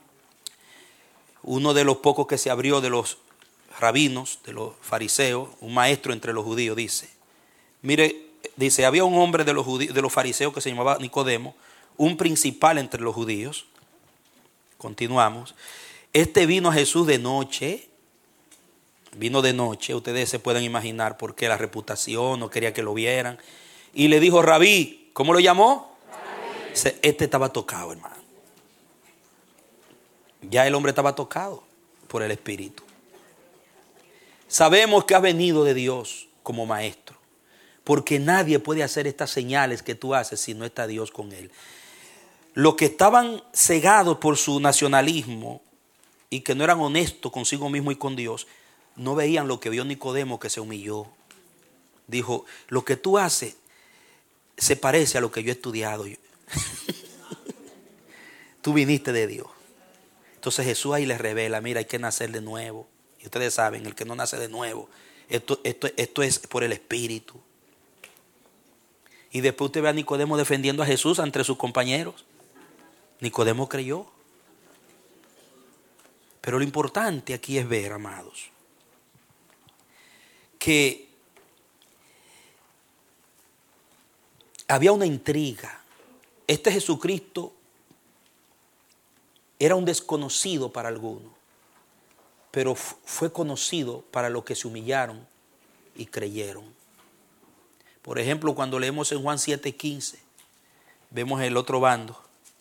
Uno de los pocos que se abrió de los rabinos, de los fariseos, un maestro entre los judíos, dice, mire, dice, había un hombre de los, judíos, de los fariseos que se llamaba Nicodemo, un principal entre los judíos. Continuamos. Este vino a Jesús de noche, vino de noche, ustedes se pueden imaginar por qué, la reputación, no quería que lo vieran, y le dijo, Rabí, ¿cómo lo llamó? Rabí. Este estaba tocado, hermano. Ya el hombre estaba tocado por el Espíritu. Sabemos que has venido de Dios como maestro, porque nadie puede hacer estas señales que tú haces si no está Dios con él. Los que estaban cegados por su nacionalismo y que no eran honestos consigo mismo y con Dios, no veían lo que vio Nicodemo, que se humilló. Dijo, lo que tú haces se parece a lo que yo he estudiado. Tú viniste de Dios. Entonces Jesús ahí les revela, mira, hay que nacer de nuevo. Y ustedes saben, el que no nace de nuevo, esto, esto, esto es por el Espíritu. Y después usted ve a Nicodemo defendiendo a Jesús entre sus compañeros. Nicodemo creyó. Pero lo importante aquí es ver, amados, que había una intriga. Este Jesucristo era un desconocido para algunos, pero fue conocido para los que se humillaron y creyeron. Por ejemplo, cuando leemos en Juan siete quince, vemos el otro bando.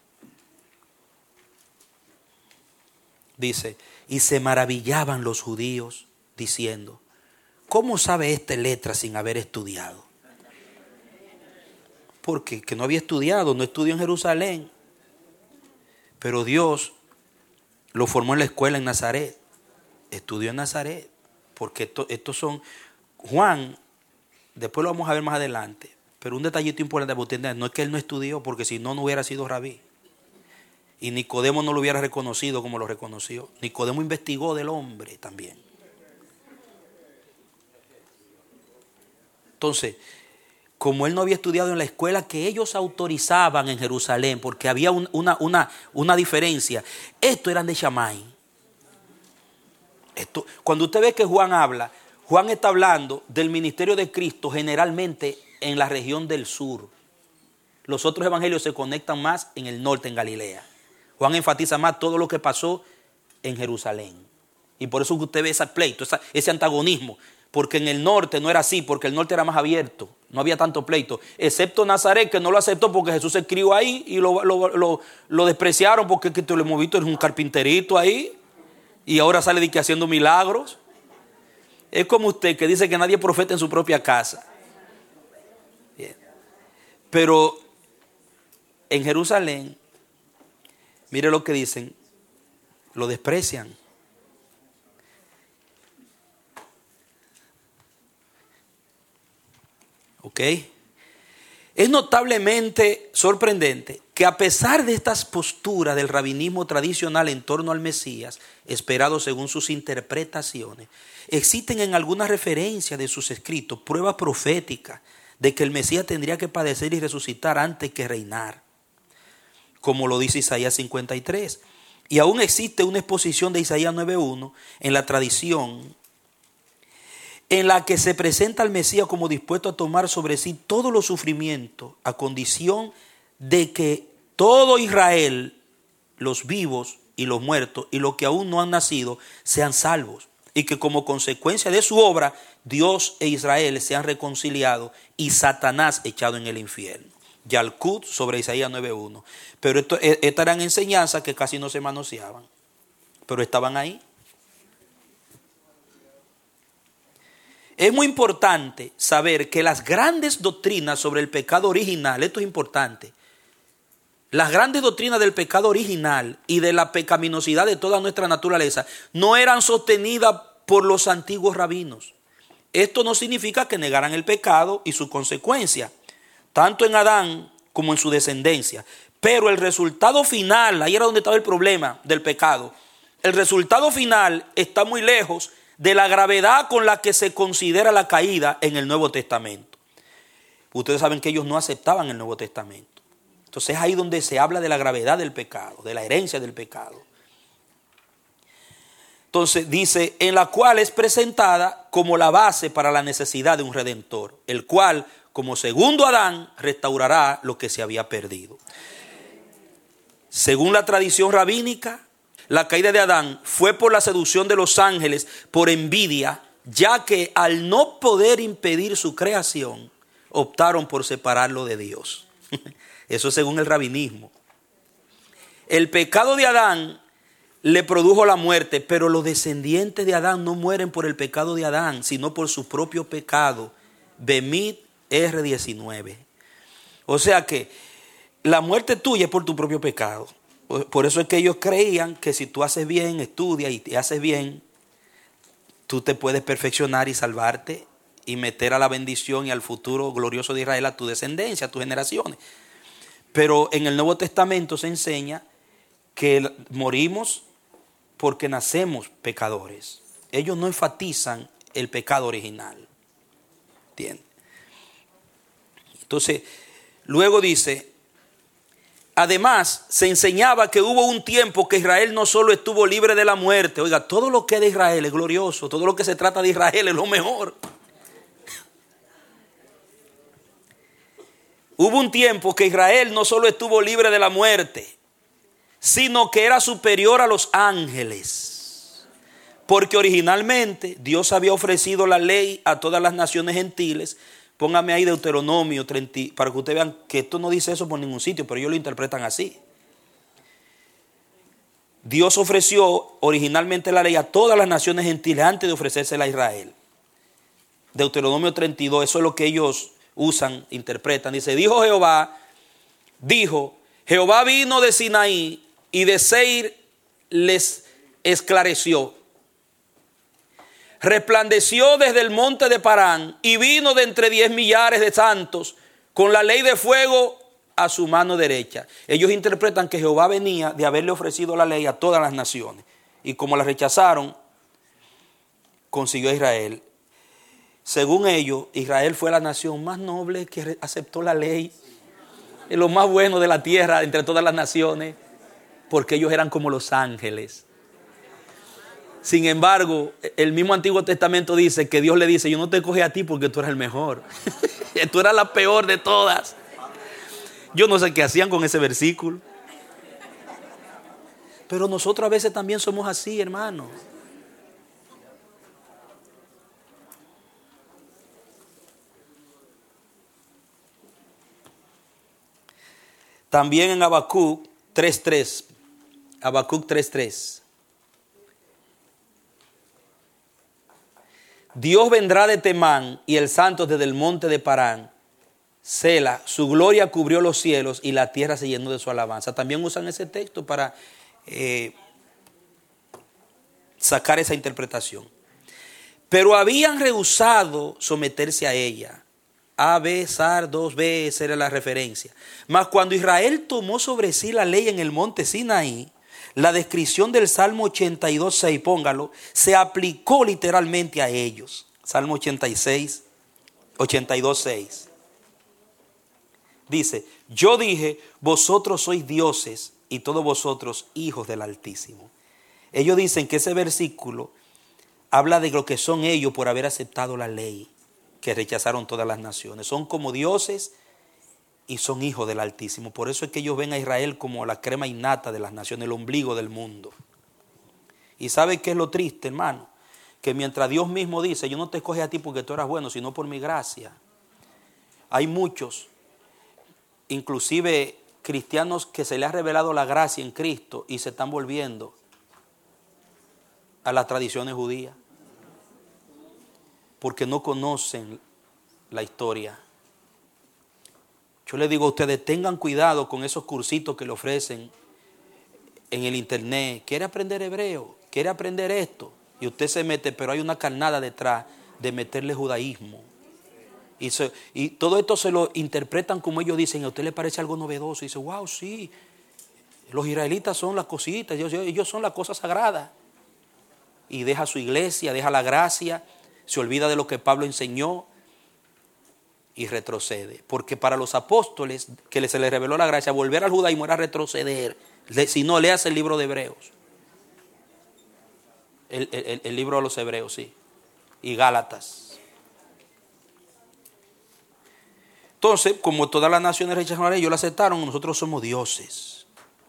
Dice, y se maravillaban los judíos diciendo, ¿cómo sabe este letra sin haber estudiado? Porque que no había estudiado, no estudió en Jerusalén. Pero Dios lo formó en la escuela en Nazaret. Estudió en Nazaret. Porque esto, estos son, Juan, después lo vamos a ver más adelante. Pero un detallito importante para entender, no es que él no estudió, porque si no, no hubiera sido rabí. Y Nicodemo no lo hubiera reconocido como lo reconoció. Nicodemo investigó del hombre también. Entonces, como él no había estudiado en la escuela que ellos autorizaban en Jerusalén, porque había un, una, una, una diferencia. Estos eran de Shammai. Esto, cuando usted ve que Juan habla, Juan está hablando del ministerio de Cristo generalmente en la región del sur. Los otros evangelios se conectan más en el norte, en Galilea. Juan enfatiza más todo lo que pasó en Jerusalén. Y por eso que usted ve ese pleito, esa, ese antagonismo. Porque en el norte no era así, porque el norte era más abierto. No había tanto pleito. Excepto Nazaret, que no lo aceptó porque Jesús se crió ahí y lo, lo, lo, lo despreciaron porque que tú le moviste, es un carpinterito ahí. Y ahora sale de que haciendo milagros. Es como usted que dice que nadie es profeta en su propia casa. Bien. Pero en Jerusalén, mire lo que dicen, lo desprecian. ¿Ok? Es notablemente sorprendente que a pesar de estas posturas del rabinismo tradicional en torno al Mesías, esperado según sus interpretaciones, existen en algunas referencias de sus escritos pruebas proféticas de que el Mesías tendría que padecer y resucitar antes que reinar, como lo dice Isaías cincuenta y tres. Y aún existe una exposición de Isaías nueve uno en la tradición en la que se presenta al Mesías como dispuesto a tomar sobre sí todos los sufrimientos a condición de que todo Israel, los vivos y los muertos y los que aún no han nacido, sean salvos. Y que como consecuencia de su obra, Dios e Israel sean reconciliados y Satanás echado en el infierno. Yalkut sobre Isaías nueve uno. Pero esto, estas eran enseñanzas que casi no se manoseaban, pero estaban ahí. Es muy importante saber que las grandes doctrinas sobre el pecado original, esto es importante, las grandes doctrinas del pecado original y de la pecaminosidad de toda nuestra naturaleza no eran sostenidas por los antiguos rabinos. Esto no significa que negaran el pecado y su consecuencia, tanto en Adán como en su descendencia. Pero el resultado final, ahí era donde estaba el problema del pecado, el resultado final está muy lejos de la gravedad con la que se considera la caída en el Nuevo Testamento. Ustedes saben que ellos no aceptaban el Nuevo Testamento. Entonces es ahí donde se habla de la gravedad del pecado, de la herencia del pecado. Entonces dice, en la cual es presentada como la base para la necesidad de un redentor, el cual, como segundo Adán, restaurará lo que se había perdido. Según la tradición rabínica, la caída de Adán fue por la seducción de los ángeles, por envidia, ya que al no poder impedir su creación, optaron por separarlo de Dios. Eso según el rabinismo. El pecado de Adán le produjo la muerte, pero los descendientes de Adán no mueren por el pecado de Adán, sino por su propio pecado. Bemit R diecinueve. O sea que la muerte tuya es por tu propio pecado. Por eso es que ellos creían que si tú haces bien, estudias y te haces bien, tú te puedes perfeccionar y salvarte y meter a la bendición y al futuro glorioso de Israel a tu descendencia, a tus generaciones. Pero en el Nuevo Testamento se enseña que morimos porque nacemos pecadores. Ellos no enfatizan el pecado original. ¿Entiendes? Entonces, luego dice, además se enseñaba que hubo un tiempo que Israel no solo estuvo libre de la muerte. Oiga, todo lo que es de Israel es glorioso, todo lo que se trata de Israel es lo mejor. Hubo un tiempo que Israel no solo estuvo libre de la muerte, sino que era superior a los ángeles. Porque originalmente Dios había ofrecido la ley a todas las naciones gentiles. Póngame ahí Deuteronomio treinta, para que ustedes vean que esto no dice eso por ningún sitio, pero ellos lo interpretan así. Dios ofreció originalmente la ley a todas las naciones gentiles antes de ofrecérsela a Israel. Deuteronomio treinta y dos, eso es lo que ellos usan, interpretan. Dice, dijo Jehová, dijo, Jehová vino de Sinaí y de Seir les esclareció. Resplandeció desde el monte de Parán y vino de entre diez millares de santos con la ley de fuego a su mano derecha. Ellos interpretan que Jehová venía de haberle ofrecido la ley a todas las naciones. Y como la rechazaron, consiguió a Israel. Según ellos, Israel fue la nación más noble que aceptó la ley. Es lo más bueno de la tierra entre todas las naciones, porque ellos eran como los ángeles. Sin embargo, el mismo Antiguo Testamento dice que Dios le dice, yo no te cogí a ti porque tú eras el mejor. Tú eras la peor de todas. Yo no sé qué hacían con ese versículo. Pero nosotros a veces también somos así, hermanos. También en Habacuc tres tres. Habacuc tres tres. Dios vendrá de Temán y el santo desde el monte de Parán. Sela, su gloria cubrió los cielos y la tierra se llenó de su alabanza. También usan ese texto para eh, sacar esa interpretación. Pero habían rehusado someterse a ella. A, B, Sar, dos B, esa era la referencia. Mas cuando Israel tomó sobre sí la ley en el monte Sinaí, la descripción del Salmo ochenta y dos, seis, póngalo, se aplicó literalmente a ellos. Salmo ochenta y seis, ochenta y dos, seis. Dice, yo dije, vosotros sois dioses y todos vosotros hijos del Altísimo. Ellos dicen que ese versículo habla de lo que son ellos por haber aceptado la ley que rechazaron todas las naciones. Son como dioses y son hijos del Altísimo. Por eso es que ellos ven a Israel como la crema innata de las naciones, el ombligo del mundo. Y ¿sabe qué es lo triste, hermano? Que mientras Dios mismo dice, yo no te escogí a ti porque tú eras bueno, sino por mi gracia. Hay muchos, inclusive cristianos, que se les ha revelado la gracia en Cristo y se están volviendo a las tradiciones judías. Porque no conocen la historia. Yo les digo a ustedes, tengan cuidado con esos cursitos que le ofrecen en el internet. ¿Quiere aprender hebreo? ¿Quiere aprender esto? Y usted se mete, pero hay una carnada detrás de meterle judaísmo. Y, se, y todo esto se lo interpretan como ellos dicen. A usted le parece algo novedoso. Y dice, wow, sí, los israelitas son las cositas, ellos, ellos son las cosas sagradas. Y deja su iglesia, deja la gracia, se olvida de lo que Pablo enseñó y retrocede. Porque para los apóstoles que se les reveló la gracia, volver al judaísmo era retroceder. Si no, leas el libro de Hebreos. El, el, el libro de los Hebreos, sí. Y Gálatas. Entonces, como todas las naciones rechazaron la ley, ellos la aceptaron, nosotros somos dioses.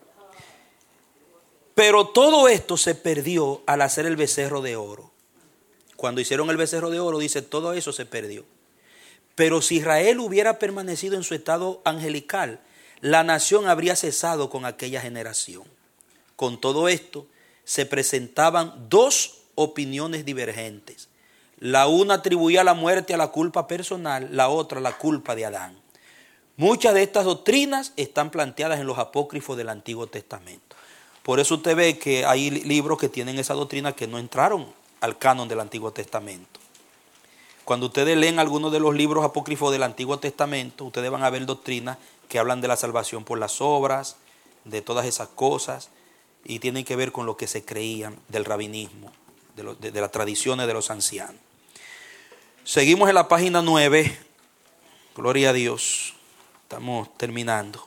Pero todo esto se perdió al hacer el becerro de oro. Cuando hicieron el becerro de oro, dice, todo eso se perdió. Pero si Israel hubiera permanecido en su estado angelical, la nación habría cesado con aquella generación. Con todo esto, se presentaban dos opiniones divergentes. La una atribuía la muerte a la culpa personal, la otra a la culpa de Adán. Muchas de estas doctrinas están planteadas en los apócrifos del Antiguo Testamento. Por eso usted ve que hay libros que tienen esa doctrina que no entraron al canon del Antiguo Testamento. Cuando ustedes leen algunos de los libros apócrifos del Antiguo Testamento, ustedes van a ver doctrinas que hablan de la salvación por las obras, de todas esas cosas, y tienen que ver con lo que se creían del rabinismo, de, lo, de, de las tradiciones de los ancianos. Seguimos en la página nueve. Gloria a Dios. Estamos terminando.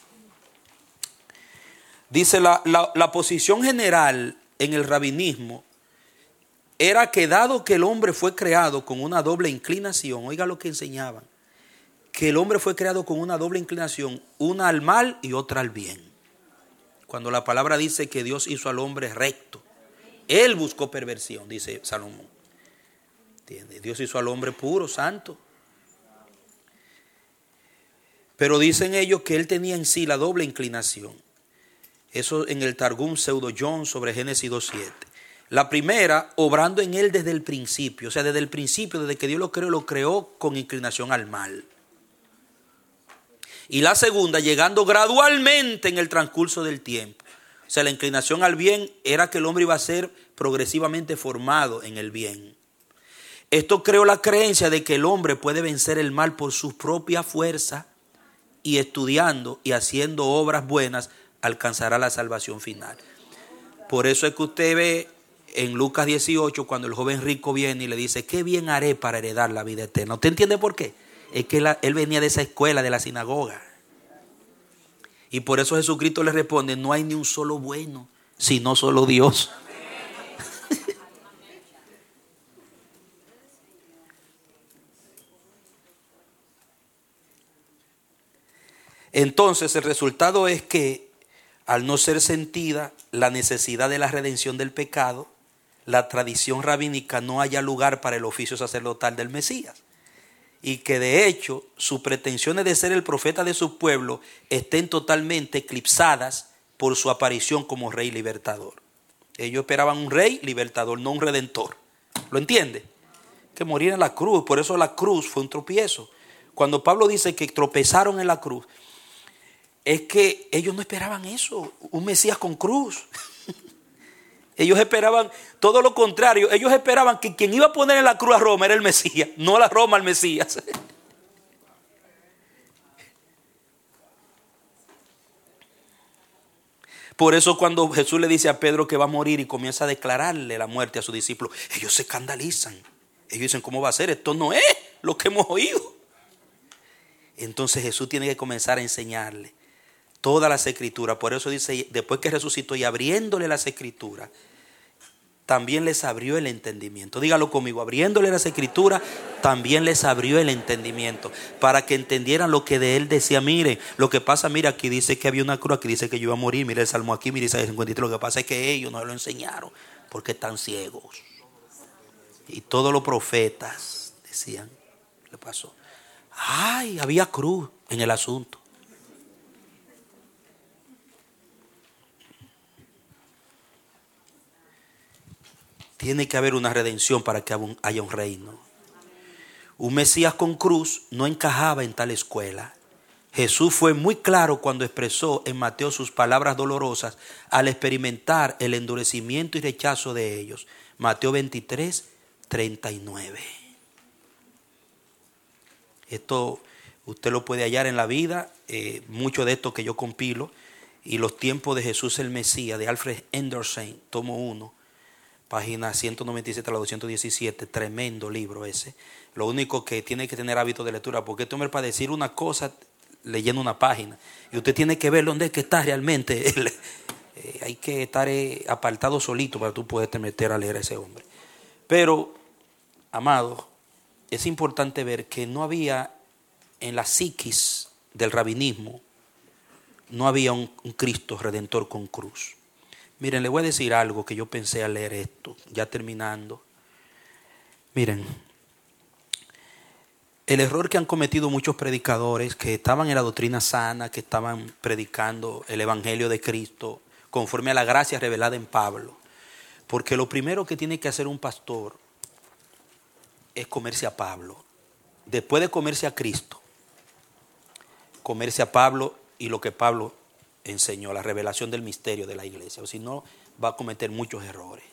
Dice la, la, la posición general en el rabinismo era que dado que el hombre fue creado con una doble inclinación, oiga lo que enseñaban, que el hombre fue creado con una doble inclinación, una al mal y otra al bien. Cuando la palabra dice que Dios hizo al hombre recto, él buscó perversión, dice Salomón. ¿Entiende? Dios hizo al hombre puro, santo. Pero dicen ellos que él tenía en sí la doble inclinación. Eso en el Targum Pseudo-John sobre Génesis dos siete. La primera, obrando en él desde el principio. O sea, desde el principio, desde que Dios lo creó, lo creó con inclinación al mal. Y la segunda, llegando gradualmente en el transcurso del tiempo. O sea, la inclinación al bien era que el hombre iba a ser progresivamente formado en el bien. Esto creó la creencia de que el hombre puede vencer el mal por su propia fuerza y estudiando y haciendo obras buenas alcanzará la salvación final. Por eso es que usted ve en Lucas dieciocho cuando el joven rico viene y le dice, ¿qué bien haré para heredar la vida eterna? ¿Usted entiende por qué? Es que él, él venía de esa escuela, de la sinagoga. Y por eso Jesucristo le responde, no hay ni un solo bueno, sino solo Dios. Entonces el resultado es que al no ser sentida la necesidad de la redención del pecado, la tradición rabínica no haya lugar para el oficio sacerdotal del Mesías. Y que de hecho sus pretensiones de ser el profeta de su pueblo estén totalmente eclipsadas por su aparición como rey libertador. Ellos esperaban un rey libertador, no un redentor. ¿Lo entiende? Que morir en la cruz, por eso la cruz fue un tropiezo. Cuando Pablo dice que tropezaron en la cruz, es que ellos no esperaban eso, un Mesías con cruz. Ellos esperaban todo lo contrario. Ellos esperaban que quien iba a poner en la cruz a Roma era el Mesías, no la Roma al Mesías. Por eso cuando Jesús le dice a Pedro que va a morir y comienza a declararle la muerte a sus discípulos, ellos se escandalizan. Ellos dicen, ¿cómo va a ser? Esto no es lo que hemos oído. Entonces Jesús tiene que comenzar a enseñarle todas las escrituras. Por eso dice, después que resucitó y abriéndole las escrituras, también les abrió el entendimiento. Dígalo conmigo, abriéndole las escrituras, también les abrió el entendimiento. Para que entendieran lo que de él decía. Mire, lo que pasa, mira, aquí dice que había una cruz, aquí dice que yo iba a morir. Mire el Salmo aquí, mire Isaías cincuenta y tres. Lo que pasa es que ellos no lo enseñaron, porque están ciegos. Y todos los profetas decían, ¿qué pasó? Ay, había cruz en el asunto. Tiene que haber una redención para que haya un reino. Un Mesías con cruz no encajaba en tal escuela. Jesús fue muy claro cuando expresó en Mateo sus palabras dolorosas al experimentar el endurecimiento y rechazo de ellos. Mateo veintitrés, treinta y nueve. Esto usted lo puede hallar en la vida, eh, mucho de esto que yo compilo, y los tiempos de Jesús el Mesías, de Alfred Anderson, tomo uno, página ciento noventa y siete a la doscientos diecisiete, tremendo libro ese. Lo único que tiene que tener hábito de lectura, porque este hombre para decir una cosa, leyendo una página, y usted tiene que ver dónde es que está realmente. eh, hay que estar eh, apartado solito para tú poderte meter a leer a ese hombre. Pero, amado, es importante ver que no había en la psiquis del rabinismo, no había un, un Cristo redentor con cruz. Miren, le voy a decir algo que yo pensé al leer esto, ya terminando. Miren, el error que han cometido muchos predicadores que estaban en la doctrina sana, que estaban predicando el evangelio de Cristo conforme a la gracia revelada en Pablo. Porque lo primero que tiene que hacer un pastor es comerse a Pablo. Después de comerse a Cristo, comerse a Pablo y lo que Pablo enseñó, la revelación del misterio de la iglesia. O si no, va a cometer muchos errores.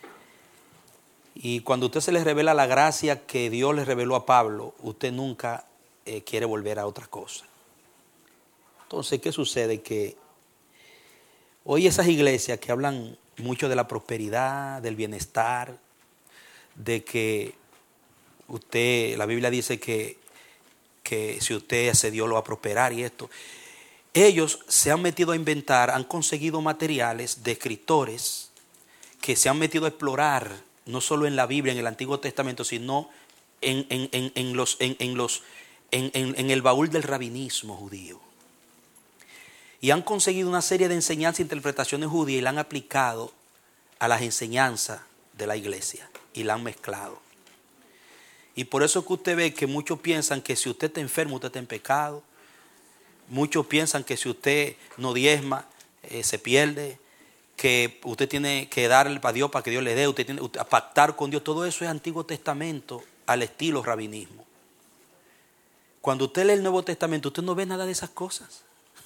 Y cuando a usted se le revela la gracia que Dios le reveló a Pablo, usted nunca eh, quiere volver a otra cosa. Entonces, ¿qué sucede? Que hoy esas iglesias que hablan mucho de la prosperidad, del bienestar, de que usted, la Biblia dice que que si usted hace Dios lo va a prosperar y esto. Ellos se han metido a inventar, han conseguido materiales de escritores que se han metido a explorar, no solo en la Biblia, en el Antiguo Testamento, sino en, en, en, en, los, en, en, los, en, en, en el baúl del rabinismo judío. Y han conseguido una serie de enseñanzas e interpretaciones judías y la han aplicado a las enseñanzas de la iglesia y la han mezclado. Y por eso es que usted ve que muchos piensan que si usted está enfermo, usted está en pecado. Muchos piensan que si usted no diezma, eh, se pierde. Que usted tiene que darle para Dios para que Dios le dé. Usted tiene que pactar con Dios. Todo eso es Antiguo Testamento al estilo rabinismo. Cuando usted lee el Nuevo Testamento, usted no ve nada de esas cosas.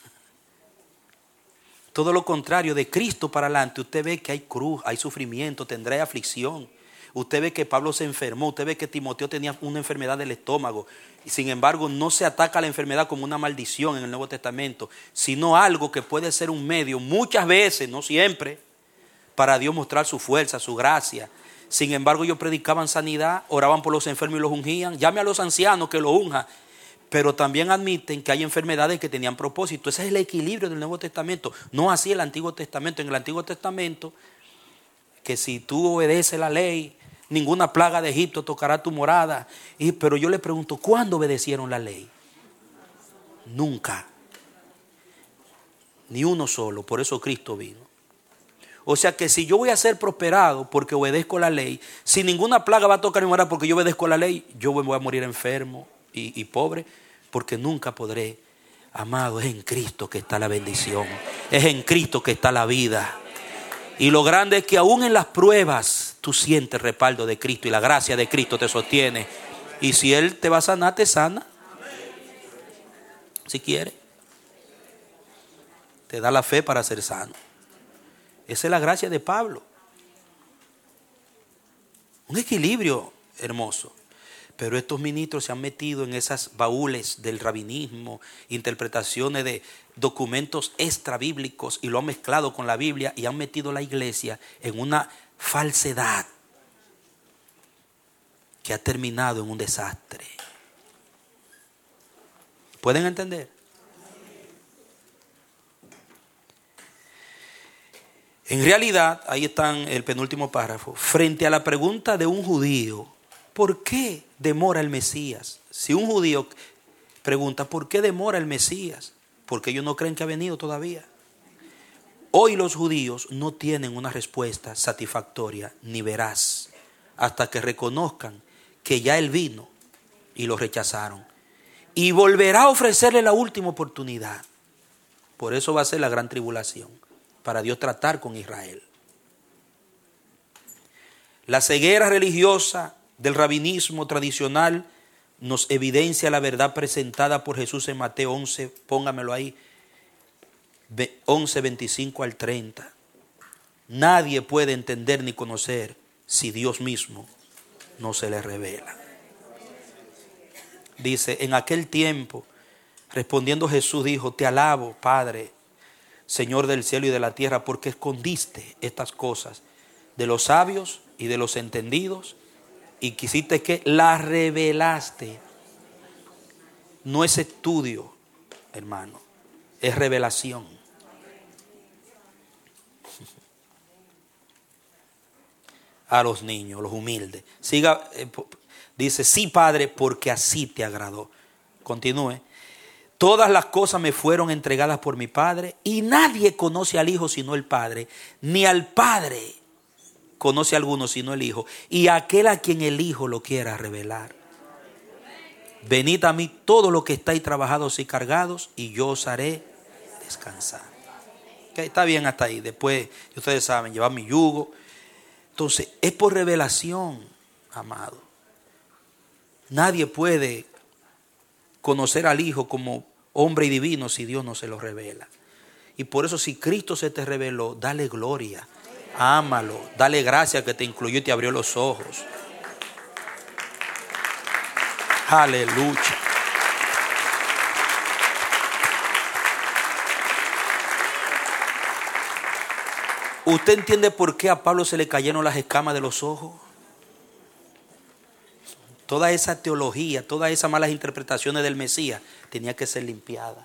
Todo lo contrario, de Cristo para adelante, usted ve que hay cruz, hay sufrimiento, tendrá aflicción. Usted ve que Pablo se enfermó, usted ve que Timoteo tenía una enfermedad del estómago. Y sin embargo, no se ataca la enfermedad como una maldición en el Nuevo Testamento, sino algo que puede ser un medio, muchas veces, no siempre, para Dios mostrar su fuerza, su gracia. Sin embargo, ellos predicaban sanidad, oraban por los enfermos y los ungían. Llame a los ancianos que los unjan. Pero también admiten que hay enfermedades que tenían propósito. Ese es el equilibrio del Nuevo Testamento. No así el Antiguo Testamento. En el Antiguo Testamento, que si tú obedeces la ley, ninguna plaga de Egipto tocará tu morada. Y, pero yo le pregunto, ¿cuándo obedecieron la ley? Nunca. Ni uno solo. Por eso Cristo vino. O sea que si yo voy a ser prosperado porque obedezco la ley, si ninguna plaga va a tocar mi morada porque yo obedezco la ley, yo voy a morir enfermo y, y pobre, porque nunca podré. Amado, es en Cristo que está la bendición. Es en Cristo que está la vida. Y lo grande es que aún en las pruebas tú sientes el respaldo de Cristo y la gracia de Cristo te sostiene. Y si Él te va a sanar, te sana. Si quiere. Te da la fe para ser sano. Esa es la gracia de Pablo. Un equilibrio hermoso. Pero estos ministros se han metido en esas baúles del rabinismo, interpretaciones de documentos extra bíblicos y lo han mezclado con la Biblia y han metido la iglesia en una falsedad que ha terminado en un desastre. ¿Pueden entender? En realidad, ahí está el penúltimo párrafo, frente a la pregunta de un judío, ¿por qué demora el Mesías? Si un judío pregunta, ¿por qué demora el Mesías? Porque ellos no creen que ha venido todavía. Hoy los judíos no tienen una respuesta satisfactoria ni veraz hasta que reconozcan que ya Él vino y lo rechazaron. Y volverá a ofrecerle la última oportunidad. Por eso va a ser la gran tribulación, para Dios tratar con Israel. La ceguera religiosa del rabinismo tradicional nos evidencia la verdad presentada por Jesús en Mateo once, póngamelo ahí, once, veinticinco al treinta. Nadie puede entender ni conocer si Dios mismo no se le revela. Dice, en aquel tiempo, respondiendo Jesús dijo, te alabo, Padre, Señor del cielo y de la tierra, porque escondiste estas cosas de los sabios y de los entendidos y quisiste que las revelaste. No es estudio, hermano, es revelación. A los niños, los humildes. Siga, eh, dice, sí, Padre, porque así te agradó. Continúe. Todas las cosas me fueron entregadas por mi Padre y nadie conoce al Hijo sino el Padre, ni al Padre conoce a alguno sino el Hijo, y aquel a quien el Hijo lo quiera revelar. Venid a mí todos los que estáis trabajados y cargados, y yo os haré descansar. Okay, está bien hasta ahí. Después, ustedes saben, llevar mi yugo. Entonces, es por revelación, amado. Nadie puede conocer al Hijo como hombre y divino si Dios no se lo revela. Y por eso, si Cristo se te reveló, dale gloria. Ámalo, dale gracias que te incluyó y te abrió los ojos. Aleluya. ¿Usted entiende por qué a Pablo se le cayeron las escamas de los ojos? toda esa teología, todas esas malas interpretaciones del Mesías tenía que ser limpiada.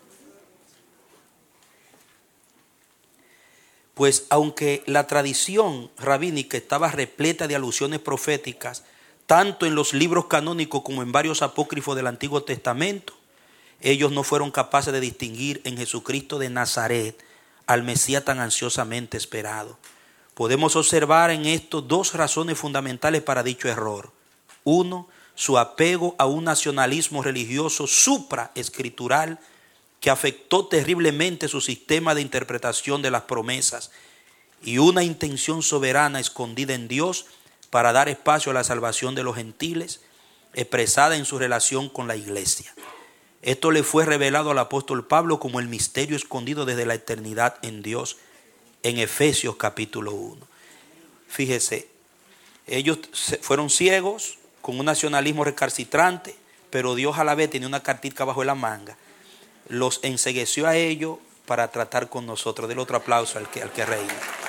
Pues aunque la tradición rabínica estaba repleta de alusiones proféticas, tanto en los libros canónicos como en varios apócrifos del Antiguo Testamento, ellos no fueron capaces de distinguir en Jesucristo de Nazaret al Mesías tan ansiosamente esperado. Podemos observar en esto dos razones fundamentales para dicho error. Uno, su apego a un nacionalismo religioso supraescritural que afectó terriblemente su sistema de interpretación de las promesas, y una intención soberana escondida en Dios para dar espacio a la salvación de los gentiles, expresada en su relación con la iglesia. Esto le fue revelado al apóstol Pablo como el misterio escondido desde la eternidad en Dios, en Efesios capítulo uno. Fíjese, ellos fueron ciegos con un nacionalismo recalcitrante, pero Dios a la vez tenía una cartica bajo la manga. Los encegueció a ellos para tratar con nosotros. Del otro aplauso al que, al que reina.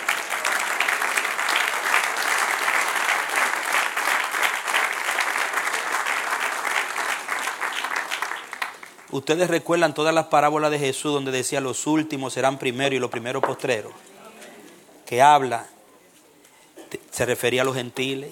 Ustedes recuerdan todas las parábolas de Jesús donde decía los últimos serán primeros y los primeros postreros, que habla, se refería a los gentiles.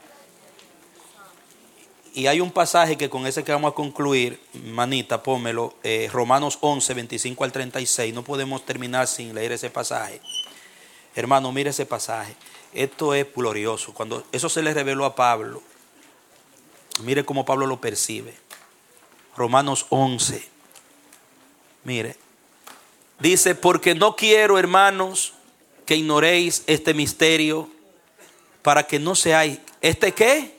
Y hay un pasaje que con ese que vamos a concluir, manita, pómelo, eh, Romanos once, veinticinco al treinta y seis. No podemos terminar sin leer ese pasaje. Hermano, mire ese pasaje. Esto es glorioso. Cuando eso se le reveló a Pablo, mire cómo Pablo lo percibe. Romanos once. Mire. Dice, porque no quiero, hermanos, que ignoréis este misterio, para que no seáis, ¿este qué?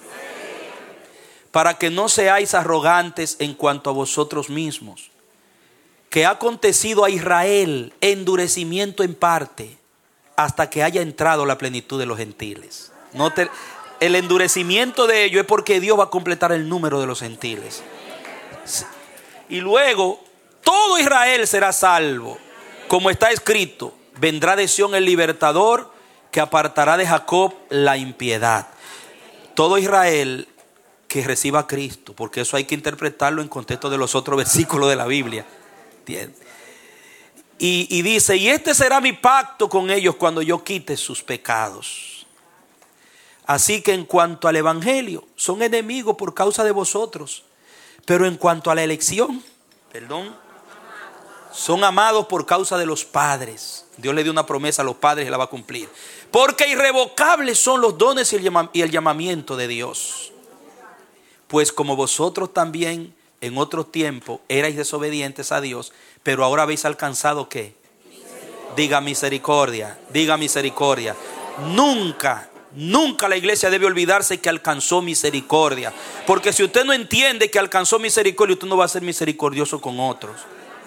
Para que no seáis arrogantes en cuanto a vosotros mismos, que ha acontecido a Israel endurecimiento en parte, hasta que haya entrado la plenitud de los gentiles. Note, el endurecimiento de ellos es porque Dios va a completar el número de los gentiles. Y luego todo Israel será salvo, como está escrito, vendrá de Sión el libertador, que apartará de Jacob la impiedad. Todo Israel que reciba a Cristo, porque eso hay que interpretarlo en contexto de los otros versículos de la Biblia. ¿Entiendes? Y, y dice, y este será mi pacto con ellos cuando yo quite sus pecados. Así que en cuanto al evangelio, son enemigos por causa de vosotros, pero en cuanto a la elección, perdón, son amados por causa de los padres. Dios le dio una promesa a los padres y la va a cumplir. Porque irrevocables son los dones y el, llama, y el llamamiento de Dios. Pues como vosotros también en otro tiempo erais desobedientes a Dios, pero ahora habéis alcanzado ¿qué? Misericordia. Diga misericordia, diga misericordia. Nunca, nunca la iglesia debe olvidarse que alcanzó misericordia. Porque si usted no entiende que alcanzó misericordia, usted no va a ser misericordioso con otros.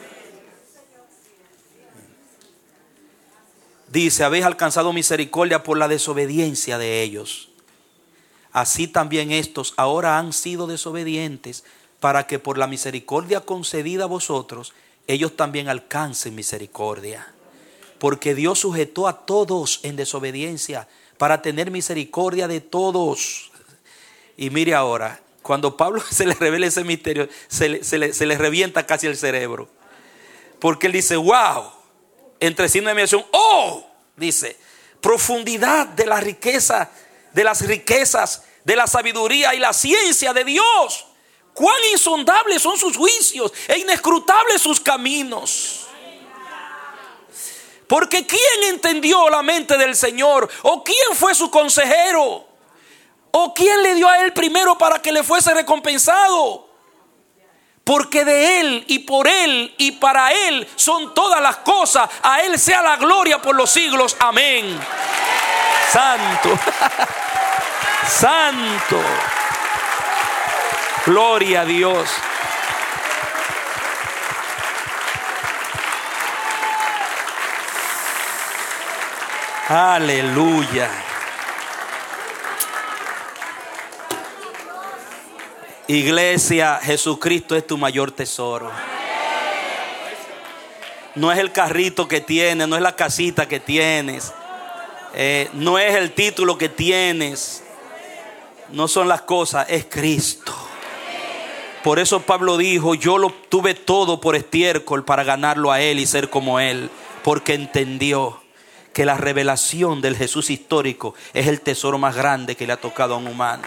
Dice, habéis alcanzado misericordia por la desobediencia de ellos. Así también estos ahora han sido desobedientes, para que por la misericordia concedida a vosotros, ellos también alcancen misericordia. Porque Dios sujetó a todos en desobediencia, para tener misericordia de todos. Y mire ahora, cuando Pablo se le revela ese misterio, se le, se le, se le revienta casi el cerebro. Porque él dice, wow. Entre signo de admiración, oh, dice, profundidad de la riqueza, de las riquezas, de la sabiduría y la ciencia de Dios. Cuán insondables son sus juicios e inescrutables sus caminos. Porque ¿quién entendió la mente del Señor? ¿O quién fue su consejero? ¿O quién le dio a él primero para que le fuese recompensado? Porque de Él y por Él y para Él son todas las cosas. A Él sea la gloria por los siglos. Amén. Santo. Santo. Gloria a Dios. Aleluya. Iglesia, Jesucristo es tu mayor tesoro. No es el carrito que tienes, no es la casita que tienes, eh, no es el título que tienes. No son las cosas, es Cristo. Por eso Pablo dijo, yo lo tuve todo por estiércol para ganarlo a Él y ser como Él. Porque entendió que la revelación del Jesús histórico es el tesoro más grande que le ha tocado a un humano.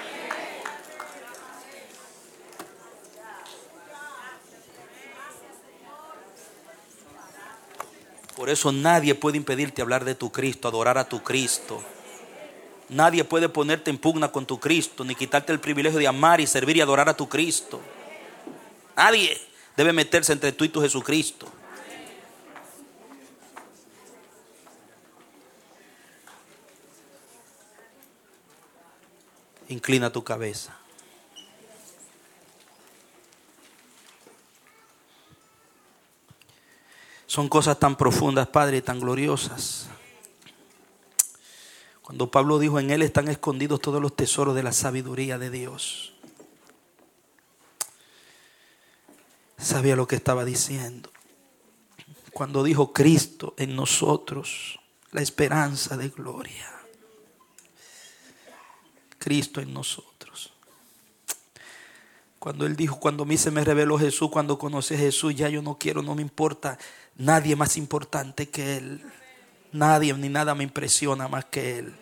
Por eso nadie puede impedirte hablar de tu Cristo, adorar a tu Cristo. Nadie puede ponerte en pugna con tu Cristo, ni quitarte el privilegio de amar y servir y adorar a tu Cristo. Nadie debe meterse entre tú y tu Jesucristo. Inclina tu cabeza. Son cosas tan profundas, Padre, y tan gloriosas. Cuando Pablo dijo, en Él están escondidos todos los tesoros de la sabiduría de Dios. Sabía lo que estaba diciendo. Cuando dijo, Cristo en nosotros, la esperanza de gloria. Cristo en nosotros. Cuando Él dijo, cuando a mí se me reveló Jesús, cuando conocí a Jesús, ya yo no quiero, no me importa nadie más importante que Él. Nadie ni nada me impresiona más que Él.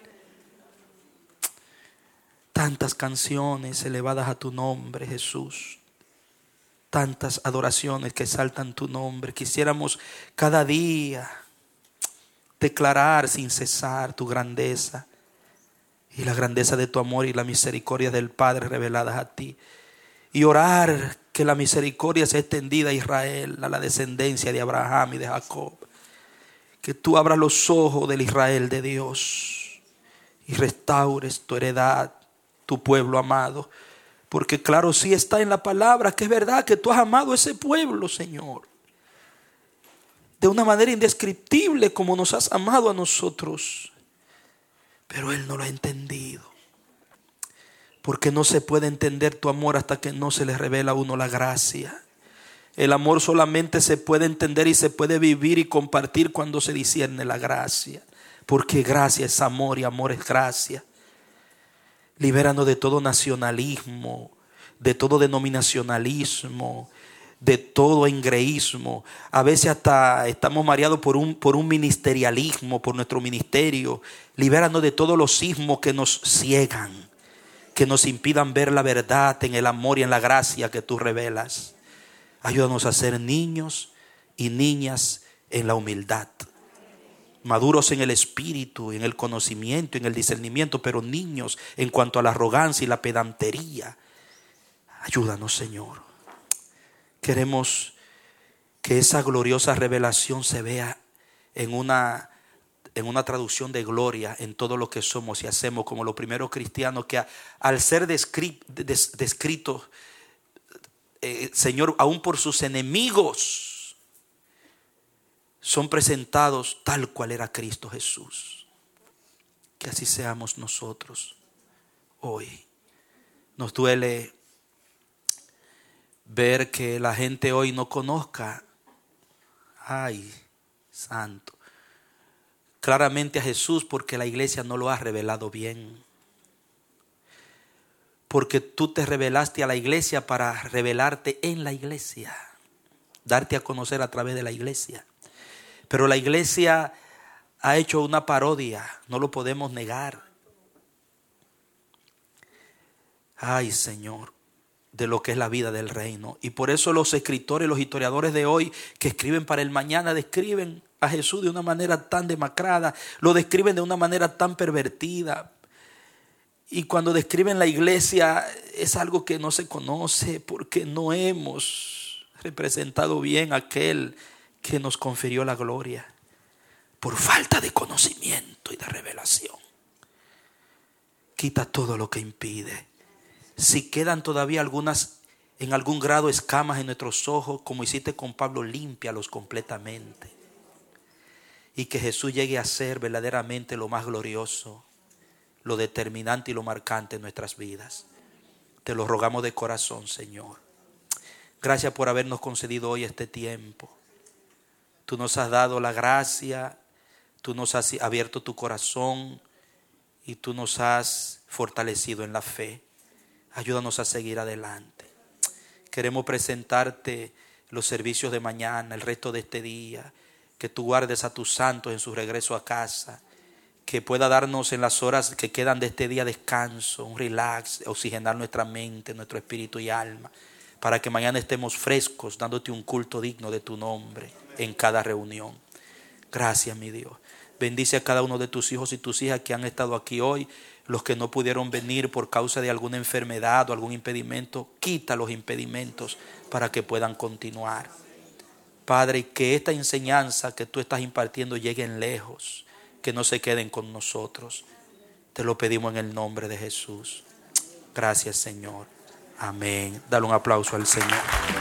Tantas canciones elevadas a tu nombre, Jesús. Tantas adoraciones que exaltan tu nombre. Quisiéramos cada día declarar sin cesar tu grandeza y la grandeza de tu amor y la misericordia del Padre reveladas a ti. Y orar que la misericordia sea extendida a Israel, a la descendencia de Abraham y de Jacob. Que tú abras los ojos del Israel de Dios y restaures tu heredad, tu pueblo amado. Porque claro, sí está en la palabra que es verdad que tú has amado a ese pueblo, Señor. De una manera indescriptible como nos has amado a nosotros. Pero Él no lo ha entendido. Porque no se puede entender tu amor hasta que no se le revela a uno la gracia. El amor solamente se puede entender y se puede vivir y compartir cuando se discierne la gracia. Porque gracia es amor y amor es gracia. Libéranos de todo nacionalismo, de todo denominacionalismo, de todo engreísmo. A veces hasta estamos mareados por un, por un ministerialismo, por nuestro ministerio. Libéranos de todos los sismos que nos ciegan, que nos impidan ver la verdad en el amor y en la gracia que tú revelas. Ayúdanos a ser niños y niñas en la humildad. Maduros en el espíritu, en el conocimiento, en el discernimiento, pero niños en cuanto a la arrogancia y la pedantería. Ayúdanos, Señor. Queremos que esa gloriosa revelación se vea en una, en una traducción de gloria en todo lo que somos y hacemos, como los primeros cristianos que a, al ser descri, des, descritos, eh, Señor, aún por sus enemigos, son presentados tal cual era Cristo Jesús. Que así seamos nosotros hoy. Nos duele ver que la gente hoy no conozca, ay, santo, claramente a Jesús, porque la iglesia no lo ha revelado bien. Porque tú te revelaste a la iglesia para revelarte en la iglesia, darte a conocer a través de la iglesia. Pero la iglesia ha hecho una parodia, no lo podemos negar. Ay, Señor, de lo que es la vida del reino. Y por eso los escritores, los historiadores de hoy que escriben para el mañana, describen a Jesús de una manera tan demacrada, lo describen de una manera tan pervertida. Y cuando describen la iglesia es algo que no se conoce porque no hemos representado bien a aquel que nos confirió la gloria por falta de conocimiento y de revelación. Quita todo lo que impide. Si quedan todavía algunas, en algún grado, escamas en nuestros ojos, como hiciste con Pablo, límpialos completamente. Y que Jesús llegue a ser verdaderamente lo más glorioso, lo determinante y lo marcante en nuestras vidas. Te lo rogamos de corazón, Señor. Gracias por habernos concedido hoy este tiempo. Tú nos has dado la gracia, tú nos has abierto tu corazón y tú nos has fortalecido en la fe. Ayúdanos a seguir adelante. Queremos presentarte los servicios de mañana, el resto de este día. Que tú guardes a tus santos en su regreso a casa. Que pueda darnos en las horas que quedan de este día descanso, un relax, oxigenar nuestra mente, nuestro espíritu y alma. Para que mañana estemos frescos, dándote un culto digno de tu nombre en cada reunión. Gracias, mi Dios. Bendice a cada uno de tus hijos y tus hijas que han estado aquí hoy. Los que no pudieron venir por causa de alguna enfermedad o algún impedimento, quita los impedimentos para que puedan continuar. Padre, que esta enseñanza que tú estás impartiendo lleguen lejos, que no se queden con nosotros. Te lo pedimos en el nombre de Jesús. Gracias, Señor. Amén. Dale un aplauso al Señor.